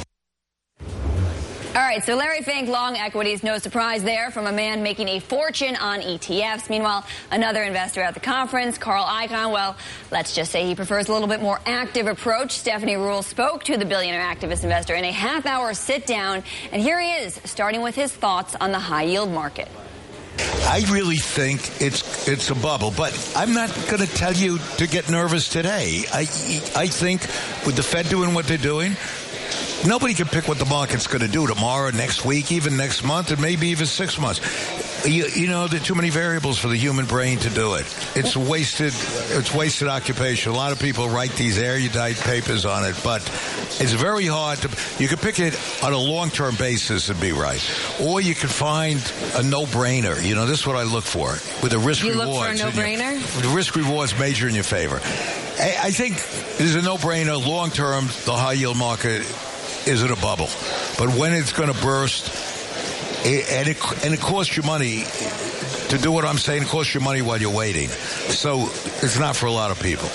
All right, so Larry Fink, long equities, no surprise there from a man making a fortune on E T Fs. Meanwhile, another investor at the conference, Carl Icahn, well, let's just say he prefers a little bit more active approach. Stephanie Ruhle spoke to the billionaire activist investor in a half-hour sit-down, and here he is, starting with his thoughts on the high-yield market. I really think it's it's a bubble, but I'm not going to tell you to get nervous today. I I think with the Fed doing what they're doing, nobody can pick what the market's going to do tomorrow, next week, even next month, and maybe even six months. You, you know, there are too many variables for the human brain to do it. It's wasted. It's wasted occupation. A lot of people write these erudite papers on it, but It's very hard to. You can pick it on a long-term basis and be right, or you can find a no-brainer. You know, this is what I look for with the risk you rewards. You look for a no-brainer. The risk rewards major in your favor. I, I think there's a no-brainer. Long-term, the high-yield market isn't a bubble, but when it's going to burst, it, and it and it costs you money to do what I'm saying. It costs you money while you're waiting, so it's not for a lot of people.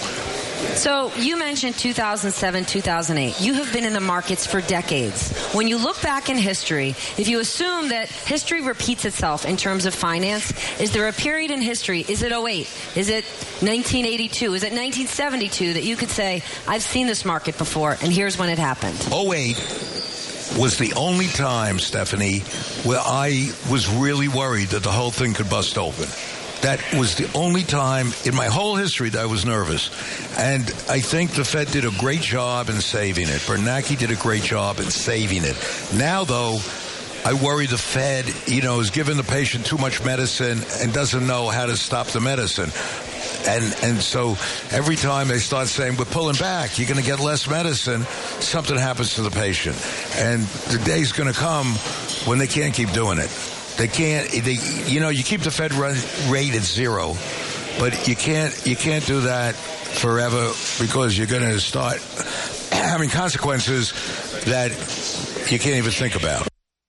So you mentioned two thousand seven, two thousand eight. You have been in the markets for decades. When you look back in history, if you assume that history repeats itself in terms of finance, is there a period in history, is it oh eight, is it nineteen eighty-two, is it nineteen seventy-two that you could say, I've seen this market before and here's when it happened? oh eight was the only time, Stephanie, where I was really worried that the whole thing could bust open. That was the only time in my whole history that I was nervous. And I think the Fed did a great job in saving it. Bernanke did a great job in saving it. Now, though, I worry the Fed, you know, is giving the patient too much medicine and doesn't know how to stop the medicine. And and so every time they start saying, we're pulling back, you're going to get less medicine, something happens to the patient. And the day's going to come when they can't keep doing it. They can't, they, you know, you keep the Fed run rate at zero, but you can't, you can't do that forever because you're going to start having consequences that you can't even think about.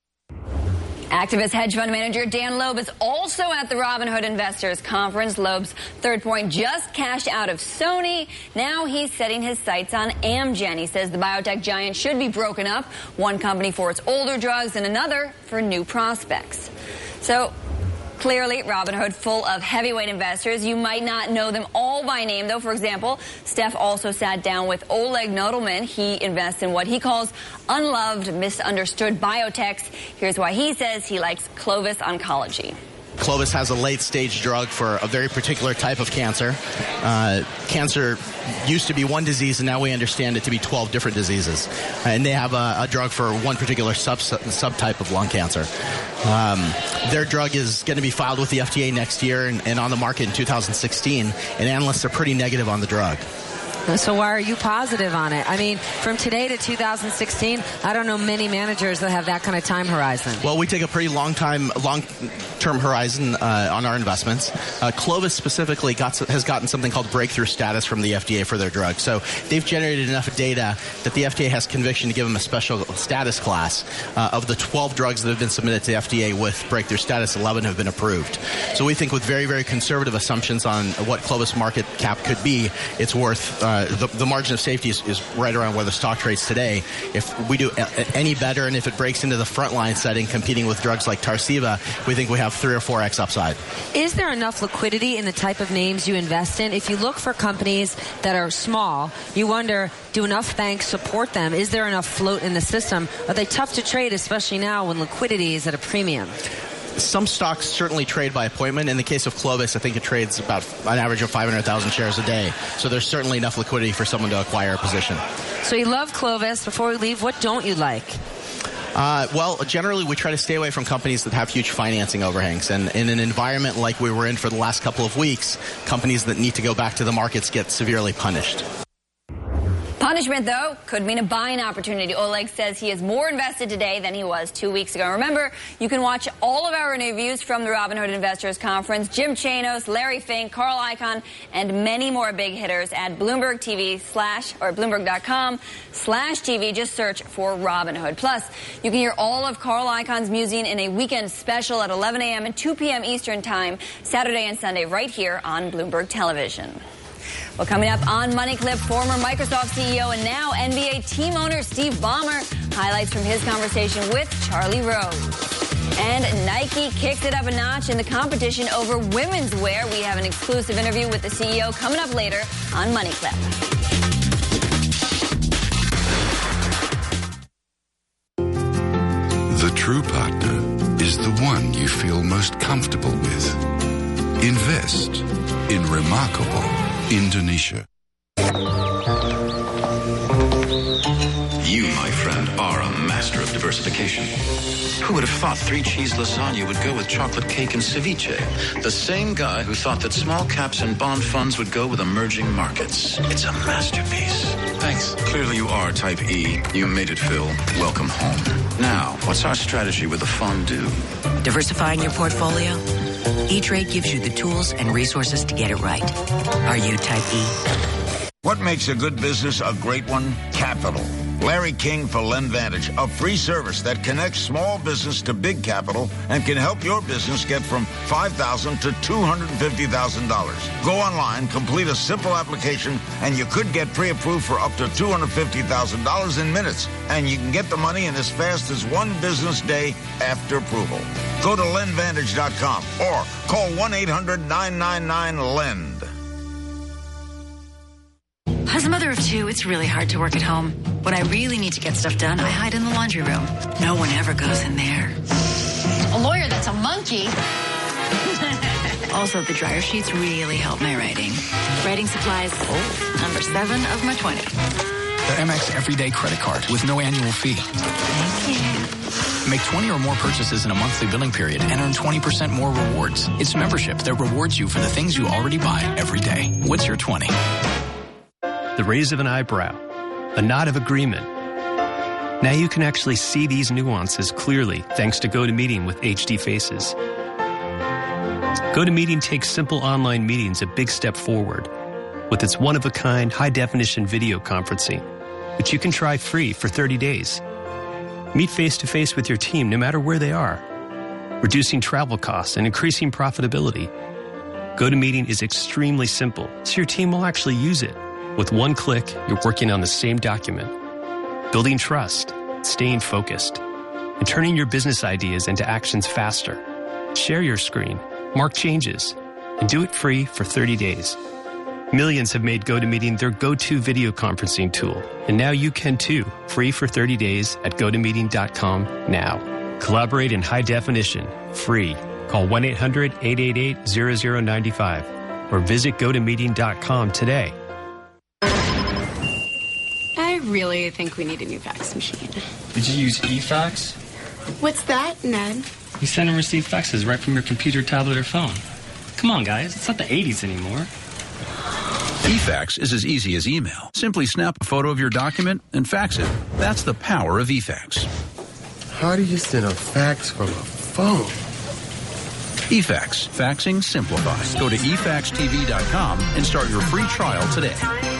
Activist hedge fund manager Dan Loeb is also at the Robinhood Investors Conference. Loeb's Third Point just cashed out of Sony. Now he's setting his sights on Amgen. He says the biotech giant should be broken up, one company for its older drugs and another for new prospects. So clearly, Robinhood full of heavyweight investors. You might not know them all by name, though. For example, Steph also sat down with Oleg Nodelman. He invests in what he calls unloved, misunderstood biotechs. Here's why he says he likes Clovis Oncology. Clovis has a late-stage drug for a very particular type of cancer. Uh, cancer used to be one disease, and now we understand it to be twelve different diseases. And they have a, a drug for one particular sub, subtype of lung cancer. Um, their drug is going to be filed with the F D A next year and, and on the market in two thousand sixteen, and analysts are pretty negative on the drug. So why are you positive on it? I mean, from today to two thousand sixteen, I don't know many managers that have that kind of time horizon. Well, we take a pretty long time, long-term horizon uh, on our investments. Uh, Clovis specifically got, has gotten something called breakthrough status from the F D A for their drug. So they've generated enough data that the F D A has conviction to give them a special status class. Uh, of the twelve drugs that have been submitted to the F D A with breakthrough status, eleven have been approved. So we think with very, very conservative assumptions on what Clovis market cap could be, it's worth... Uh, Uh, the, the margin of safety is, is right around where the stock trades today. If we do a, any better and if it breaks into the frontline setting competing with drugs like Tarceva, we think we have three or four X upside. Is there enough liquidity in the type of names you invest in? If you look for companies that are small, you wonder, do enough banks support them? Is there enough float in the system? Are they tough to trade, especially now when liquidity is at a premium? Some stocks certainly trade by appointment. In the case of Clovis, I think it trades about an average of five hundred thousand shares a day. So there's certainly enough liquidity for someone to acquire a position. So you love Clovis. Before we leave, what don't you like? Uh, well, generally, we try to stay away from companies that have huge financing overhangs. And in an environment like we were in for the last couple of weeks, companies that need to go back to the markets get severely punished. Punishment, though, could mean a buying opportunity. Oleg says he is more invested today than he was two weeks ago. Remember, you can watch all of our interviews from the Robinhood Investors Conference. Jim Chanos, Larry Fink, Carl Icahn, and many more big hitters at Bloomberg T V slash or Bloomberg.com slash TV. Just search for Robinhood. Plus, you can hear all of Carl Icahn's musing in a weekend special at eleven a.m. and two p.m. Eastern Time, Saturday and Sunday, right here on Bloomberg Television. Well, coming up on Money Clip, former Microsoft C E O and now N B A team owner Steve Ballmer, highlights from his conversation with Charlie Rose. And Nike kicks it up a notch in the competition over women's wear. We have an exclusive interview with the C E O coming up later on Money Clip. The true partner is the one you feel most comfortable with. Invest in remarkable Indonesia. You, my friend, are a master of diversification. Who would have thought three cheese lasagna would go with chocolate cake and ceviche? The same guy who thought that small caps and bond funds would go with emerging markets. It's a masterpiece. Thanks. Clearly you are type E. You made it, Phil. Welcome home. Now, what's our strategy with the fondue? Diversifying your portfolio? E-Trade gives you the tools and resources to get it right. Are you type E? What makes a good business a great one? Capital. Larry King for LendVantage, a free service that connects small business to big capital and can help your business get from five thousand dollars to two hundred fifty thousand dollars. Go online, complete a simple application, and you could get pre-approved for up to two hundred fifty thousand dollars in minutes. And you can get the money in as fast as one business day after approval. Go to lend vantage dot com or call one eight hundred nine nine nine lend. As a mother of two, it's really hard to work at home. When I really need to get stuff done, I hide in the laundry room. No one ever goes in there. A lawyer that's a monkey. Also, the dryer sheets really help my writing. Writing supplies, oh. number seven of my twenty. The Amex Everyday Credit Card with no annual fee. Thank you. Make twenty or more purchases in a monthly billing period and earn twenty percent more rewards. It's membership that rewards you for the things you already buy every day. What's your twenty? The raise of an eyebrow, a nod of agreement. Now you can actually see these nuances clearly thanks to GoToMeeting with H D Faces. GoToMeeting takes simple online meetings a big step forward with its one-of-a-kind high-definition video conferencing, which you can try free for thirty days. Meet face-to-face with your team no matter where they are, reducing travel costs and increasing profitability. GoToMeeting is extremely simple, so your team will actually use it. With one click, you're working on the same document, building trust, staying focused, and turning your business ideas into actions faster. Share your screen, mark changes, and do it free for thirty days. Millions have made GoToMeeting their go-to video conferencing tool, and now you can too, free for thirty days at go to meeting dot com now. Collaborate in high definition, free. Call one eight hundred eight eight eight zero zero nine five or visit go to meeting dot com today. I really think we need a new fax machine. Did you use eFax? What's that, Ned? You send and receive faxes right from your computer, tablet, or phone. Come on, guys. It's not the eighties anymore. eFax is as easy as email. Simply snap a photo of your document and fax it. That's the power of eFax. How do you send a fax from a phone? eFax. Faxing simplified. Go to e fax t v dot com and start your free trial today.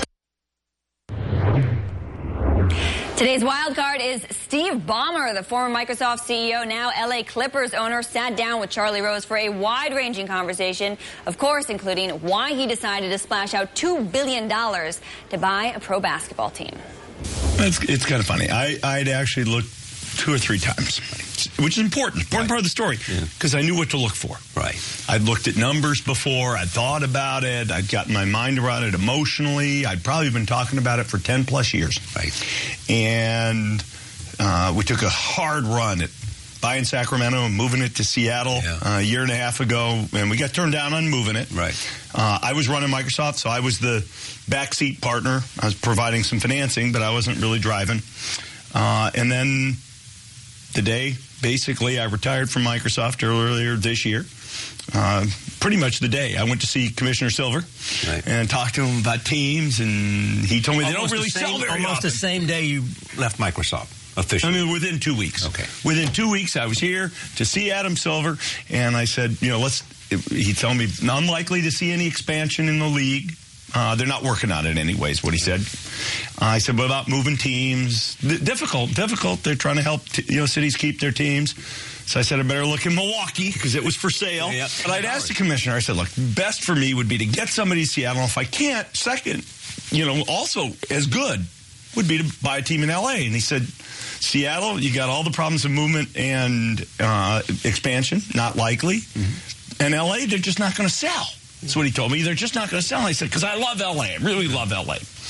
Today's wild card is Steve Ballmer, the former Microsoft C E O, now L A Clippers owner, sat down with Charlie Rose for a wide-ranging conversation, of course, including why he decided to splash out two billion dollars to buy a pro basketball team. It's, it's kind of funny. I, I'd actually looked two or three times, which is important, important right. part of the story, because yeah. I knew what to look for. Right. I'd looked at numbers before. I'd thought about it. I'd gotten my mind around it emotionally. I'd probably been talking about it for ten plus years. Right. And uh, we took a hard run at buying Sacramento and moving it to Seattle yeah. uh, a year and a half ago, and we got turned down on moving it. Right. Uh, I was running Microsoft, so I was the backseat partner. I was providing some financing, but I wasn't really driving. Uh, and then the day, basically, I retired from Microsoft earlier this year. Uh, pretty much the day. I went to see Commissioner Silver right. and talked to him about Teams, and he told me almost they don't really the same, sell very Almost often. the same day you left Microsoft, officially. I mean, within two weeks. Okay. Within two weeks, I was here to see Adam Silver, and I said, you know, let's, he told me, unlikely to see any expansion in the league. Uh, they're not working on it anyways, what he said. Uh, I said, what about moving teams? D- difficult, difficult. They're trying to help t- you know cities keep their teams. So I said, I better look in Milwaukee because it was for sale. Yep. But I'd asked the commissioner, I said, look, best for me would be to get somebody to Seattle. If I can't, second, you know, also as good would be to buy a team in L A. And he said, Seattle, you got all the problems of movement and uh, expansion, not likely. Mm-hmm. And L A, they're just not going to sell. That's what he told me. They're just not going to sell. I said, because I love L A. I really love L A.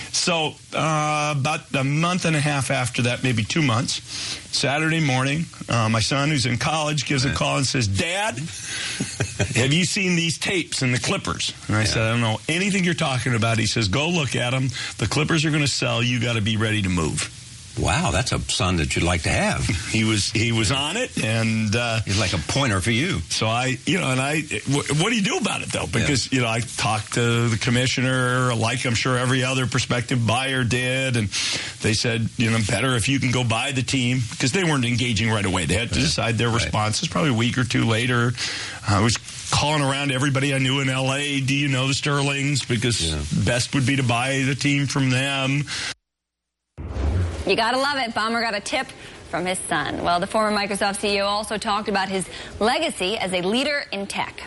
So uh, about a month and a half after that, maybe two months, Saturday morning, uh, my son, who's in college, gives a call and says, Dad, have you seen these tapes in the Clippers? And I yeah. said, I don't know anything you're talking about. He says, go look at them. The Clippers are going to sell. You got to be ready to move. Wow, that's a son that you'd like to have. He was he was on it, and uh, he's like a pointer for you. So I, you know, and I, what, what do you do about it though? Because yeah. you know, I talked to the commissioner, like I'm sure every other prospective buyer did, and they said, you know, better if you can go buy the team, because they weren't engaging right away. They had to decide their right. responses. Probably a week or two later, I was calling around everybody I knew in L A. Do you know the Sterlings? Because yeah. best would be to buy the team from them. You gotta love it. Ballmer got a tip from his son. Well, the former Microsoft C E O also talked about his legacy as a leader in tech.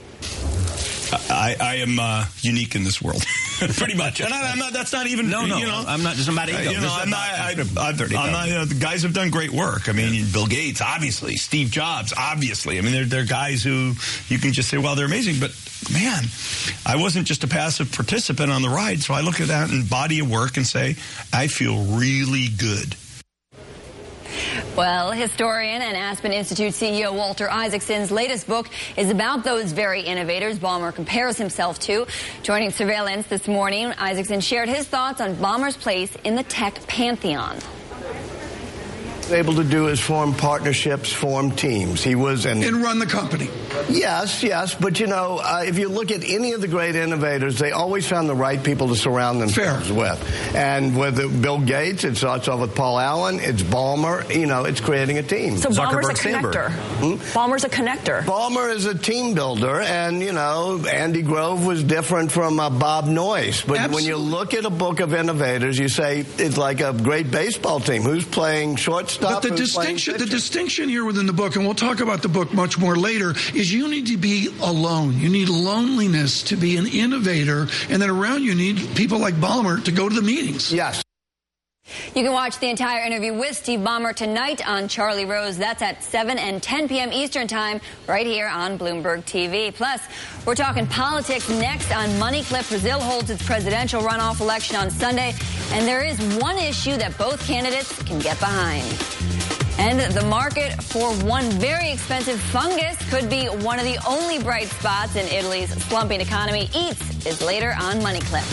I, I am uh, unique in this world, pretty much. And I, I'm not. That's not even. No, no. You know, I'm not just about ego. Uh, you know, I'm not. I, I, I'm not. You know, the guys have done great work. I mean, yeah. Bill Gates, obviously. Steve Jobs, obviously. I mean, they're they're guys who you can just say, well, they're amazing. But man, I wasn't just a passive participant on the ride. So I look at that and body of work and say, I feel really good. Well, historian and Aspen Institute C E O Walter Isaacson's latest book is about those very innovators Ballmer compares himself to. Joining Surveillance this morning, Isaacson shared his thoughts on Ballmer's place in the tech pantheon. Able to do is form partnerships, form teams. He was an and run the company. Yes, yes, but you know, uh, if you look at any of the great innovators, they always found the right people to surround themselves Fair. with. And with Bill Gates, it starts off with Paul Allen. It's Ballmer. You know, it's creating a team. So Ballmer's a connector. Hmm? Ballmer's a connector. Ballmer is a team builder, and you know, Andy Grove was different from uh, Bob Noyce. But Absolutely. when you look at a book of innovators, you say it's like a great baseball team. Who's playing shortstop? But the distinction, the distinction here within the book, and we'll talk about the book much more later, is you need to be alone. You need loneliness to be an innovator, and then around you need people like Ballmer to go to the meetings. Yes. You can watch the entire interview with Steve Ballmer tonight on Charlie Rose. That's at seven and ten p.m. Eastern Time, right here on Bloomberg T V. Plus, we're talking politics next on Money Clip. Brazil holds its presidential runoff election on Sunday, and there is one issue that both candidates can get behind. And the market for one very expensive fungus could be one of the only bright spots in Italy's slumping economy. Eats is later on Money Clip.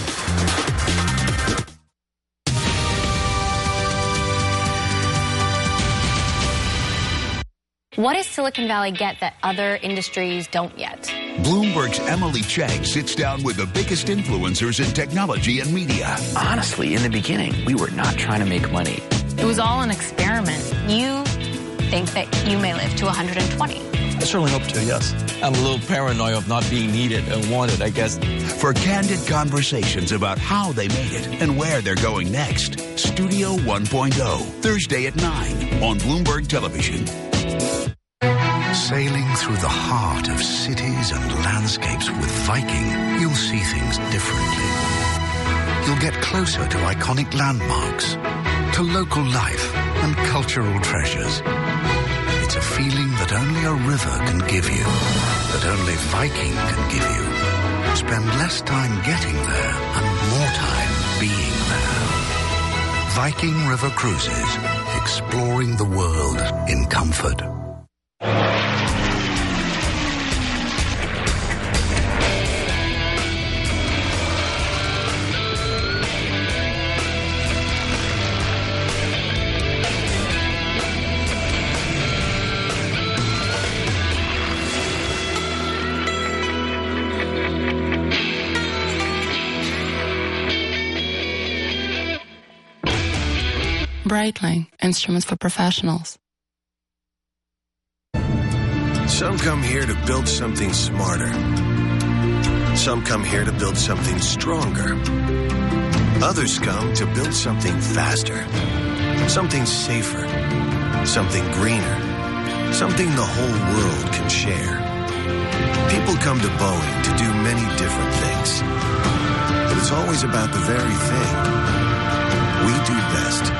What does Silicon Valley get that other industries don't yet? Bloomberg's Emily Chang sits down with the biggest influencers in technology and media. Honestly, in the beginning, we were not trying to make money. It was all an experiment. You think that you may live to one hundred twenty. I certainly hope to, yes. I'm a little paranoid of not being needed and wanted, I guess. For candid conversations about how they made it and where they're going next, Studio one point oh, Thursday at nine on Bloomberg Television. Sailing through the heart of cities and landscapes with Viking, you'll see things differently. You'll get closer to iconic landmarks, to local life and cultural treasures. It's a feeling that only a river can give you, that only Viking can give you. Spend less time getting there and more time being there. Viking River Cruises, exploring the world in comfort. Breitling, instruments for professionals. Some come here to build something smarter. Some come here to build something stronger. Others come to build something faster, something safer, something greener, something the whole world can share. People come to Boeing to do many different things, but it's always about the very thing we do best.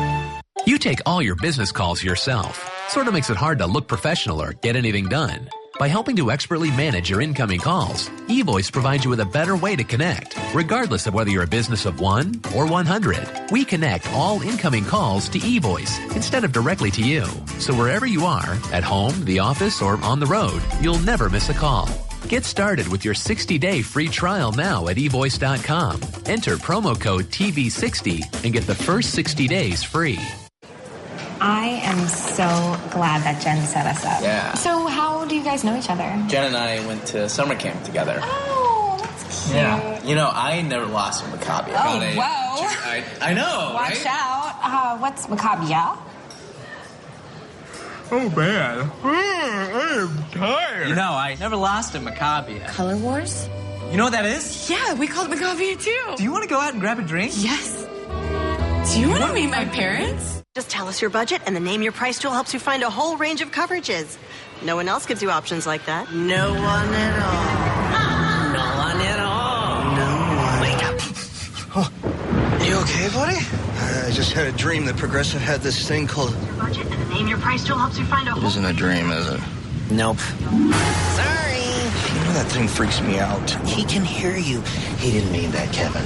You take all your business calls yourself. Sort of makes it hard to look professional or get anything done. By helping to expertly manage your incoming calls, eVoice provides you with a better way to connect, regardless of whether you're a business of one or one hundred. We connect all incoming calls to eVoice instead of directly to you. So wherever you are, at home, the office, or on the road, you'll never miss a call. Get started with your sixty-day free trial now at e voice dot com. Enter promo code T V sixty and get the first sixty days free. I am so glad that Jen set us up. Yeah. So how do you guys know each other? Jen and I went to summer camp together. Oh, that's cute. Yeah. You know, I never lost a Maccabi. Oh, a, whoa. I, I know, Watch right? out. Uh, what's Maccabiya? Oh, man. I'm tired. You know, I never lost a Maccabi. Color Wars? You know what that is? Yeah, we call it Maccabiya too. Do you want to go out and grab a drink? Yes. Do you want to meet my parents? Just tell us your budget, and the Name Your Price tool helps you find a whole range of coverages. No one else gives you options like that. No one at all. No one at all. No one. Wake up. Oh. You okay, buddy? I just had a dream that Progressive had this thing called... Your budget, and the Name Your Price tool helps you find a whole... It isn't a dream, is it? Nope. Sorry. You know that thing freaks me out. He can hear you. He didn't mean that, Kevin.